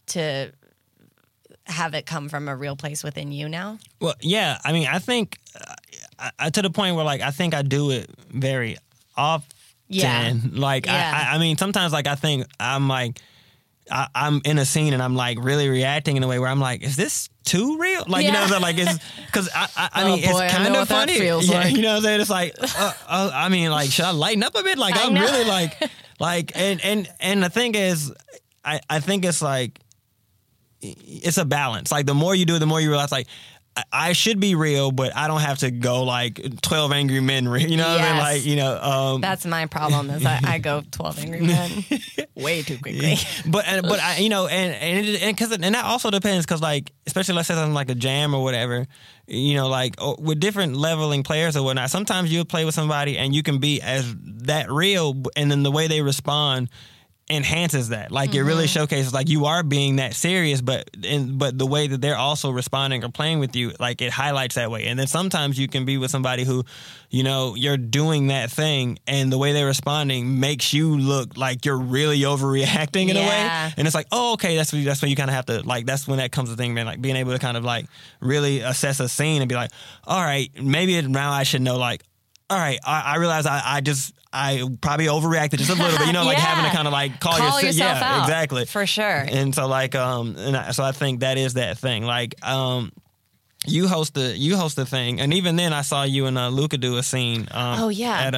have it come from a real place within you now? Well, yeah. I mean, I think to the point where, like, I think I do it very often. Yeah. Like, Yeah. I mean, sometimes, like, I think I'm like, I'm in a scene and I'm like really reacting in a way where I'm like, is this too real? Like, you know what I'm saying? Like, it's because I mean, boy, it's I kind know of what that funny. feels Yeah, like. you know what I'm saying? It's like, I mean, like, should I lighten up a bit? Like, I'm know. really like, and the thing is, I think it's like, it's a balance. Like, the more you do it, the more you realize, like, I should be real, but I don't have to go like 12 Angry Men real. You know what I mean? Like, you know, that's my problem is I go 12 Angry Men way too quickly. But I, you know, and that also depends, because, like, especially let's say something like a jam or whatever, you know, like with different leveling players or whatnot, sometimes you'll play with somebody and you can be as that real, and then the way they respond enhances that. Like, it really showcases, like, you are being that serious, but the way that they're also responding or playing with you, like, it highlights that way. And then sometimes you can be with somebody who, you know, you're doing that thing and the way they're responding makes you look like you're really overreacting in a way. And it's like, oh, okay, that's when you kind of have to, like, that's when that comes to thing, man, like being able to kind of like really assess a scene and be like, all right, maybe now I should know, like, all right, I realize I probably overreacted just a little bit, you know, like having to kind of like call yourself out. Exactly. For sure. And so, like, so I think that is that thing. Like, you host the thing, and even then I saw you and Luca do a scene at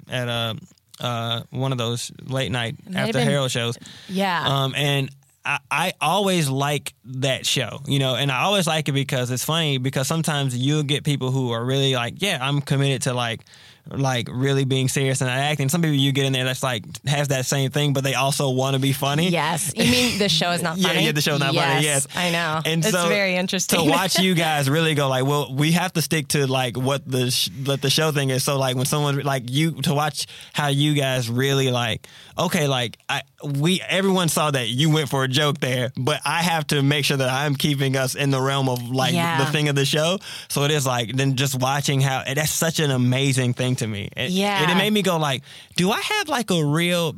one of those late night after Harold shows. Yeah. And I always like that show, you know, and I always like it because it's funny, because sometimes you'll get people who are really like, yeah, I'm committed to like really being serious and acting. Some people you get in there that's like has that same thing, but they also want to be funny. Yes. You mean the show is not funny? Yeah, the show's not funny. Yes, I know. And it's so, very interesting to watch you guys really go like, well, we have to stick to like what the show thing is. So like when someone like you, to watch how you guys really like, okay, like everyone saw that you went for a joke there, but I have to make sure that I'm keeping us in the realm of like the thing of the show. So it is like, then just watching how, that's such an amazing thing to me. And it made me go like, do I have like a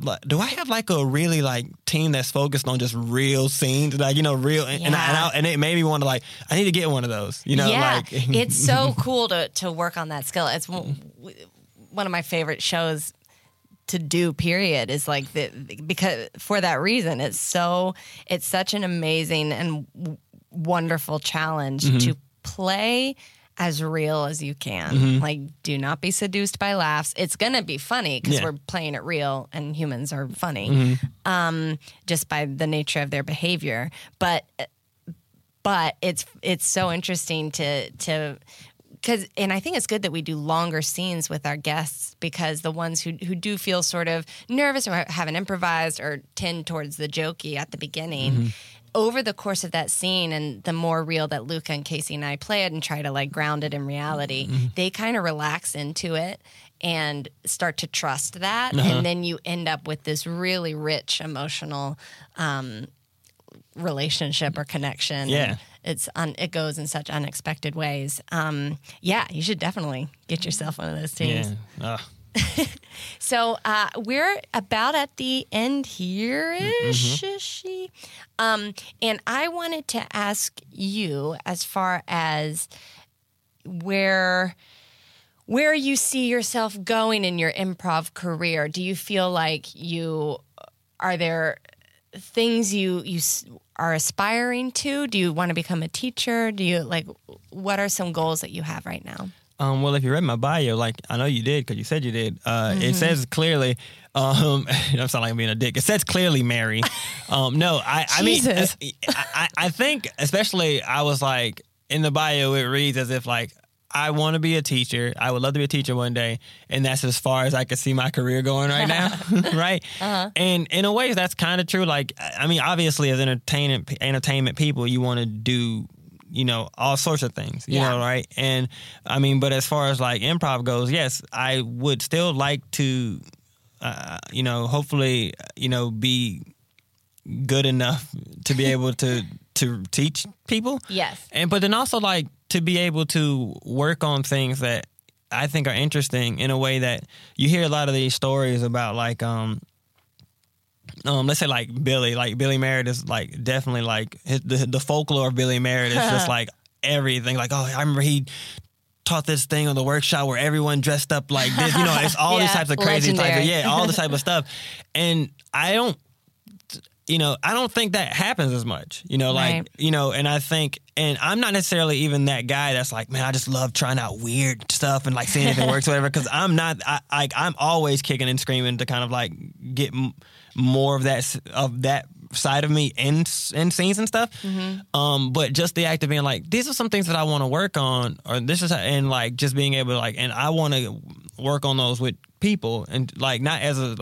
really like team that's focused on just real scenes, like, you know, real, and it made me want to like, I need to get one of those, you know, like it's so cool to work on that skill. It's one of my favorite shows to do, period, is like because for that reason, it's such an amazing and wonderful challenge to play as real as you can. Like, do not be seduced by laughs. It's gonna be funny because we're playing it real, and humans are funny, just by the nature of their behavior. But it's so interesting to. And I think it's good that we do longer scenes with our guests, because the ones who do feel sort of nervous or haven't improvised or tend towards the jokey at the beginning, over the course of that scene, and the more real that Luca and Casey and I play it and try to like ground it in reality, they kind of relax into it. and start to trust that. And then you end up with this really rich emotional relationship or connection. Yeah. And it goes in such unexpected ways. You should definitely get yourself one of those teams. Yeah. So we're about at the end here-ish. And I wanted to ask you, as far as where you see yourself going in your improv career. Do you feel like are there things you are aspiring to? Do you want to become a teacher? What are some goals that you have right now? Well, if you read my bio, like I know you did because you said you did, it says clearly, I sound like I'm being a dick. It says clearly Mary. I mean, I think especially I was like, in the bio, it reads as if like, I want to be a teacher. I would love to be a teacher one day. And that's as far as I could see my career going right now. Right. And in a way, that's kind of true. Like, I mean, obviously as entertainment people, you want to do, all sorts of things, you know, right? And I mean, but as far as like improv goes, yes, I would still like to, hopefully, be good enough to be able to teach people. Yes. But then also like to be able to work on things that I think are interesting in a way that you hear a lot of these stories about like, let's say like Billy Merritt is like definitely like the folklore of Billy Merritt is just like everything. Like, oh, I remember he taught this thing on the workshop where everyone dressed up like this. It's all these types of crazy all this type of stuff. And I don't think that happens as much, right. And I think, and I'm not necessarily even that guy that's like, man, I just love trying out weird stuff and like seeing if it works or whatever. Cause I'm not, I'm always kicking and screaming to kind of like get more of that side of me in scenes and stuff. But just the act of being like, these are some things that I want to work on, or this is, and like just being able to like, and I want to work on those with people and like, not as a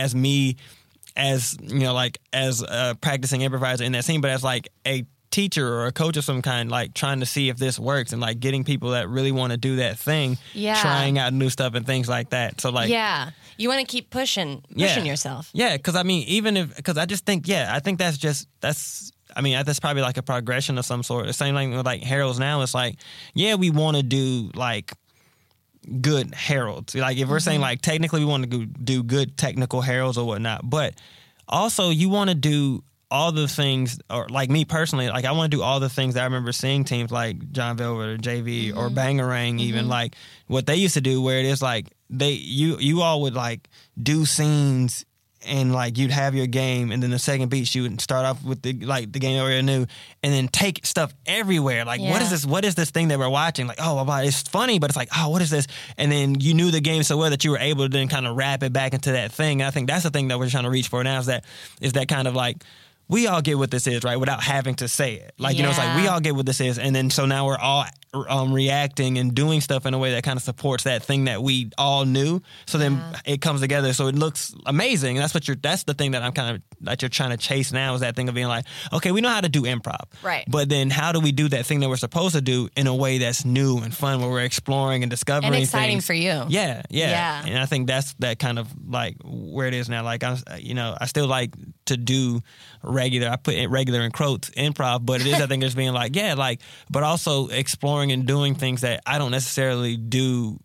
practicing improviser in that scene, but as like a teacher or a coach of some kind, like trying to see if this works and like getting people that really want to do that thing, trying out new stuff and things like that. So like, you want to keep pushing yourself. Yeah. Cause I mean, cause I just think, I think that's probably like a progression of some sort. The same thing with like Heralds now. It's like, we want to do like good heralds. Like if we're saying like technically we want to do good technical heralds or whatnot, but also you want to do all the things, or like me personally, like I want to do all the things that I remember seeing teams like John Velvet or JV or Bangarang even like what they used to do, where it is like you all would like do scenes and like you'd have your game, and then the second beat you would start off with the game area new, and then take stuff everywhere. Like what is this thing that we're watching? Like, oh, it's funny, but it's like, oh, what is this? And then you knew the game so well that you were able to then kind of wrap it back into that thing. And I think that's the thing that we're trying to reach for now, is that kind of like, we all get what this is, right? Without having to say it. Like, it's like we all get what this is. And then so now we're all reacting and doing stuff in a way that kind of supports that thing that we all knew. So then it comes together. So it looks amazing. And that's the thing that that you're trying to chase now, is that thing of being like, okay, we know how to do improv. Right. But then how do we do that thing that we're supposed to do in a way that's new and fun, where we're exploring and discovering and exciting things. For you. Yeah. And I think that's that kind of like where it is now. Like, I still like to do regular, I put regular in quotes, improv, but it is, I think, just being like, but also exploring and doing things that I don't necessarily do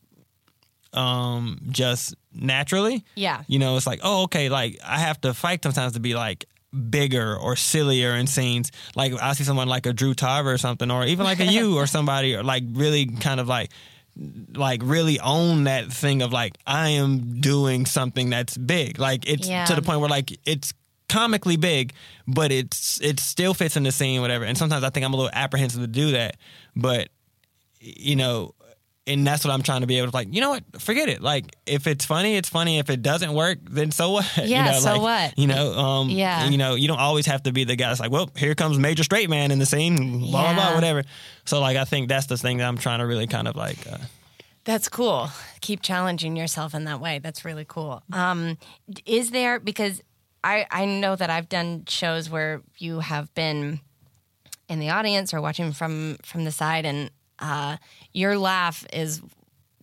just naturally. Yeah. It's like, oh, okay, like I have to fight sometimes to be like bigger or sillier in scenes. Like I see someone like a Drew Tarver or something, or even like a you or somebody, or like really kind of like really own that thing of like, I am doing something that's big. Like it's to the point where like it's comically big, but it still fits in the scene, whatever. And sometimes I think I'm a little apprehensive to do that, but and that's what I'm trying to be able to like, you know what, forget it. Like if it's funny, it's funny. If it doesn't work, then so what? Yeah, so what? You don't always have to be the guy that's like, well, here comes Major Straight Man in the scene, blah, blah, blah, whatever. So like, I think that's the thing that I'm trying to really kind of like... That's cool. Keep challenging yourself in that way. That's really cool. Is there, because I know that I've done shows where you have been in the audience or watching from the side, and your laugh is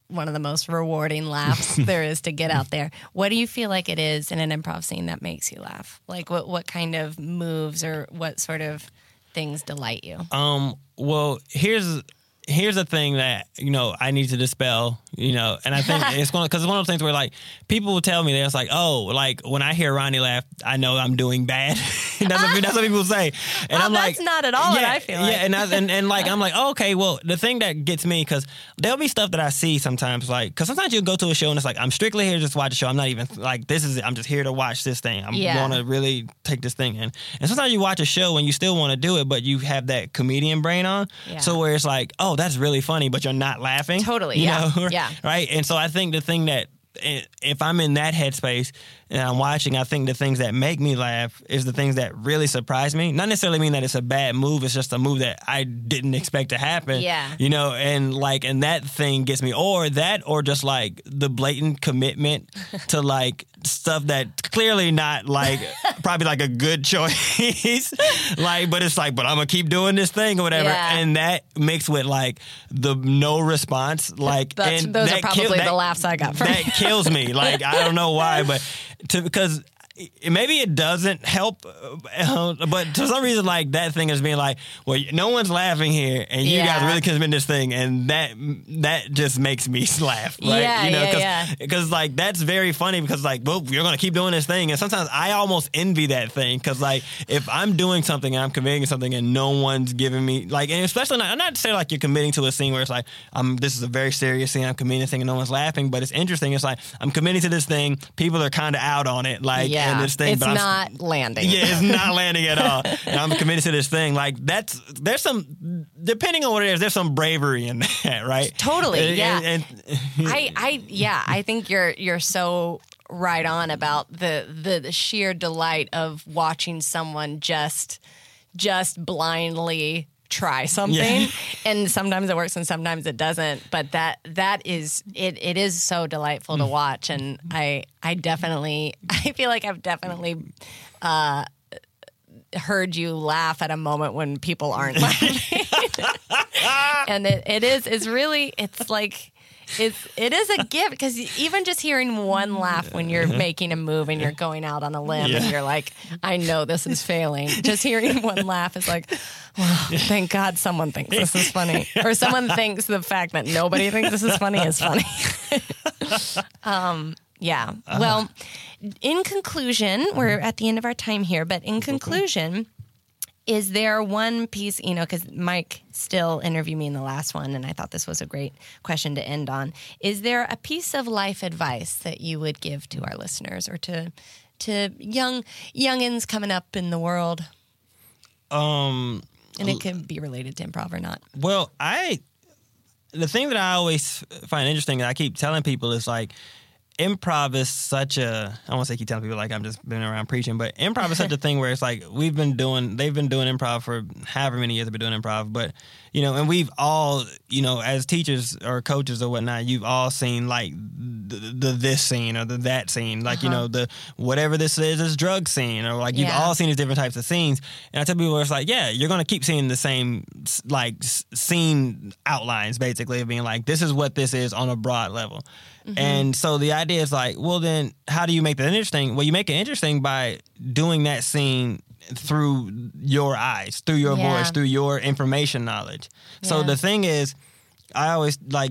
one of the most rewarding laughs there is to get out there. What do you feel like it is in an improv scene that makes you laugh? Like what kind of moves or what sort of things delight you? Well, here's a thing that, I need to dispel, and I think because it's one of those things where, like, people will tell me, they're just like, oh, like, when I hear Ronnie laugh, I know I'm doing bad. That's what people say. And I'm like, that's not at all what I feel like. Yeah, and like, I'm like, oh, okay, well, the thing that gets me, because there'll be stuff that I see sometimes, like, because sometimes you'll go to a show and it's like, I'm strictly here to just watch a show. I'm not even, like, I'm just here to watch this thing. I want to really take this thing in. And sometimes you watch a show and you still want to do it, but you have that comedian brain on. Yeah. So where it's like, oh, that's really funny, but you're not laughing. Totally, you know? Yeah. Right? And so I think the thing that, if I'm in that headspace and I'm watching, I think the things that make me laugh is the things that really surprise me. Not necessarily mean that it's a bad move. It's just a move that I didn't expect to happen. Yeah. And that thing gets me. Or just like the blatant commitment to like stuff that clearly not like probably like a good choice. Like, but it's like, but I'm gonna keep doing this thing or whatever. Yeah. And that mixed with like the no response. Like, those are probably the laughs I got from that kills me. Like, I don't know why, but because maybe it doesn't help, but to some reason, like, that thing is being like, well, no one's laughing here, and you guys really commit this thing, and that just makes me laugh, right? Because like, that's very funny, because like, well, you're gonna keep doing this thing, and sometimes I almost envy that thing, because like, if I'm doing something and I'm committing to something and no one's giving me, like, and especially not to say like you're committing to a scene where it's like, this is a very serious scene, I'm committing to this thing and no one's laughing, but it's interesting. It's like, I'm committing to this thing, people are kind of out on it, like. Yeah. This thing, it's not landing. Yeah, it's not landing at all. And I'm committed to this thing. Like, there's some, depending on what it is, there's some bravery in that, right? Totally, I think you're so right on about the sheer delight of watching someone just blindly try something, and sometimes it works and sometimes it doesn't, but that is it is so delightful to watch. And I feel like I've definitely heard you laugh at a moment when people aren't laughing. And it is a gift, because even just hearing one laugh when you're making a move and you're going out on a limb and you're like, I know this is failing. Just hearing one laugh is like, well, thank God someone thinks this is funny. Or someone thinks the fact that nobody thinks this is funny is funny. Well, in conclusion, we're at the end of our time here, but in conclusion, is there one piece, because Mike still interviewed me in the last one, and I thought this was a great question to end on. Is there a piece of life advice that you would give to our listeners, or to youngins coming up in the world? And it can be related to improv or not. Well, the thing that I always find interesting, and I keep telling people, is like, improv is such a, I won't say keep telling people like I'm just been around preaching, but improv is such a thing where it's like they've been doing improv for however many years they've been doing improv, but, and we've all, as teachers or coaches or whatnot, you've all seen like this scene or that scene, like, the whatever this is drug scene, or like you've all seen these different types of scenes. And I tell people, it's like, you're going to keep seeing the same like scene outlines, basically, of being like, this is what this is on a broad level. Mm-hmm. And so the idea is like, well, then how do you make that interesting? Well, you make it interesting by doing that scene through your eyes, through your voice, through your information knowledge. Yeah. So the thing is, I always like,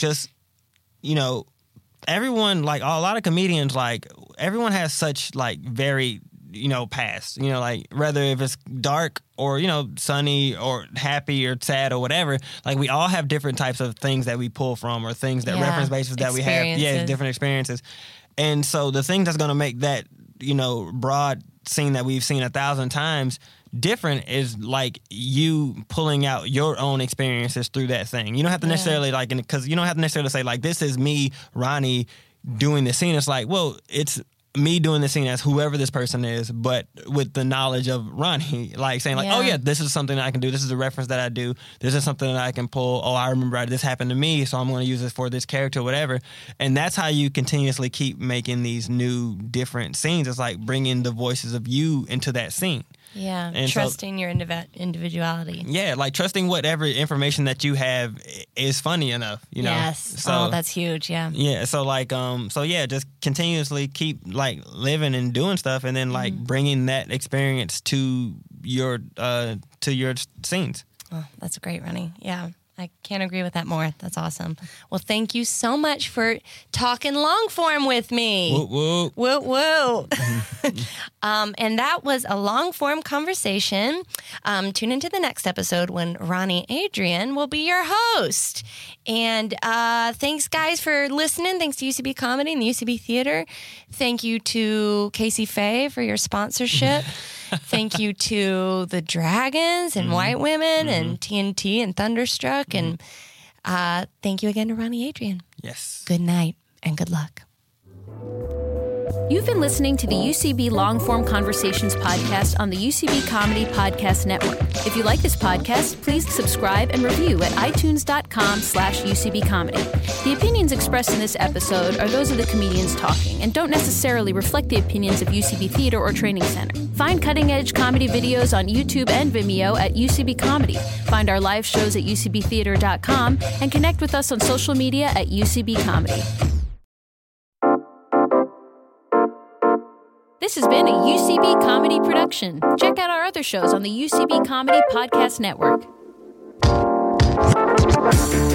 everyone, like a lot of comedians, like everyone has such like very, past, like whether if it's dark or, sunny or happy or sad or whatever, like we all have different types of things that we pull from, or things that reference bases that we have. Yeah, different experiences. And so the thing that's going to make that, broad scene that we've seen 1,000 times different is like you pulling out your own experiences through that thing. You don't have to necessarily because you don't have to necessarily say like, this is me, Ronnie, doing the scene. It's like, well, it's me doing the scene as whoever this person is, but with the knowledge of Ronnie, like saying like, oh yeah, this is something that I can do. This is a reference that I do. This is something that I can pull. Oh, I remember this happened to me, so I'm going to use this for this character, whatever. And that's how you continuously keep making these new different scenes. It's like bringing the voices of you into that scene. Yeah, And trusting your individuality. Yeah, like trusting whatever information that you have is funny enough, you know? Yes. So, that's huge, yeah. Yeah, so like, just continuously keep like living and doing stuff, and then like bringing that experience to your scenes. Oh, that's great, Ronnie. Yeah. I can't agree with that more. That's awesome. Well, thank you so much for talking long form with me. Woo, woo. Woo, woo. And that was a long form conversation. Tune into the next episode when Ronnie Adrian will be your host. And thanks, guys, for listening. Thanks to UCB Comedy and the UCB Theater. Thank you to Casey Faye for your sponsorship. Thank you to the Dragons and White Women and TNT and Thunderstruck. And thank you again to Ronnie Adrian. Yes. Good night and good luck. You've been listening to the UCB Long Form Conversations podcast on the UCB Comedy Podcast Network. If you like this podcast, please subscribe and review at itunes.com/UCB Comedy. The opinions expressed in this episode are those of the comedians talking and don't necessarily reflect the opinions of UCB Theater or Training Center. Find cutting-edge comedy videos on YouTube and Vimeo at UCB Comedy. Find our live shows at ucbtheater.com and connect with us on social media at UCB Comedy. This has been a UCB Comedy production. Check out our other shows on the UCB Comedy Podcast Network.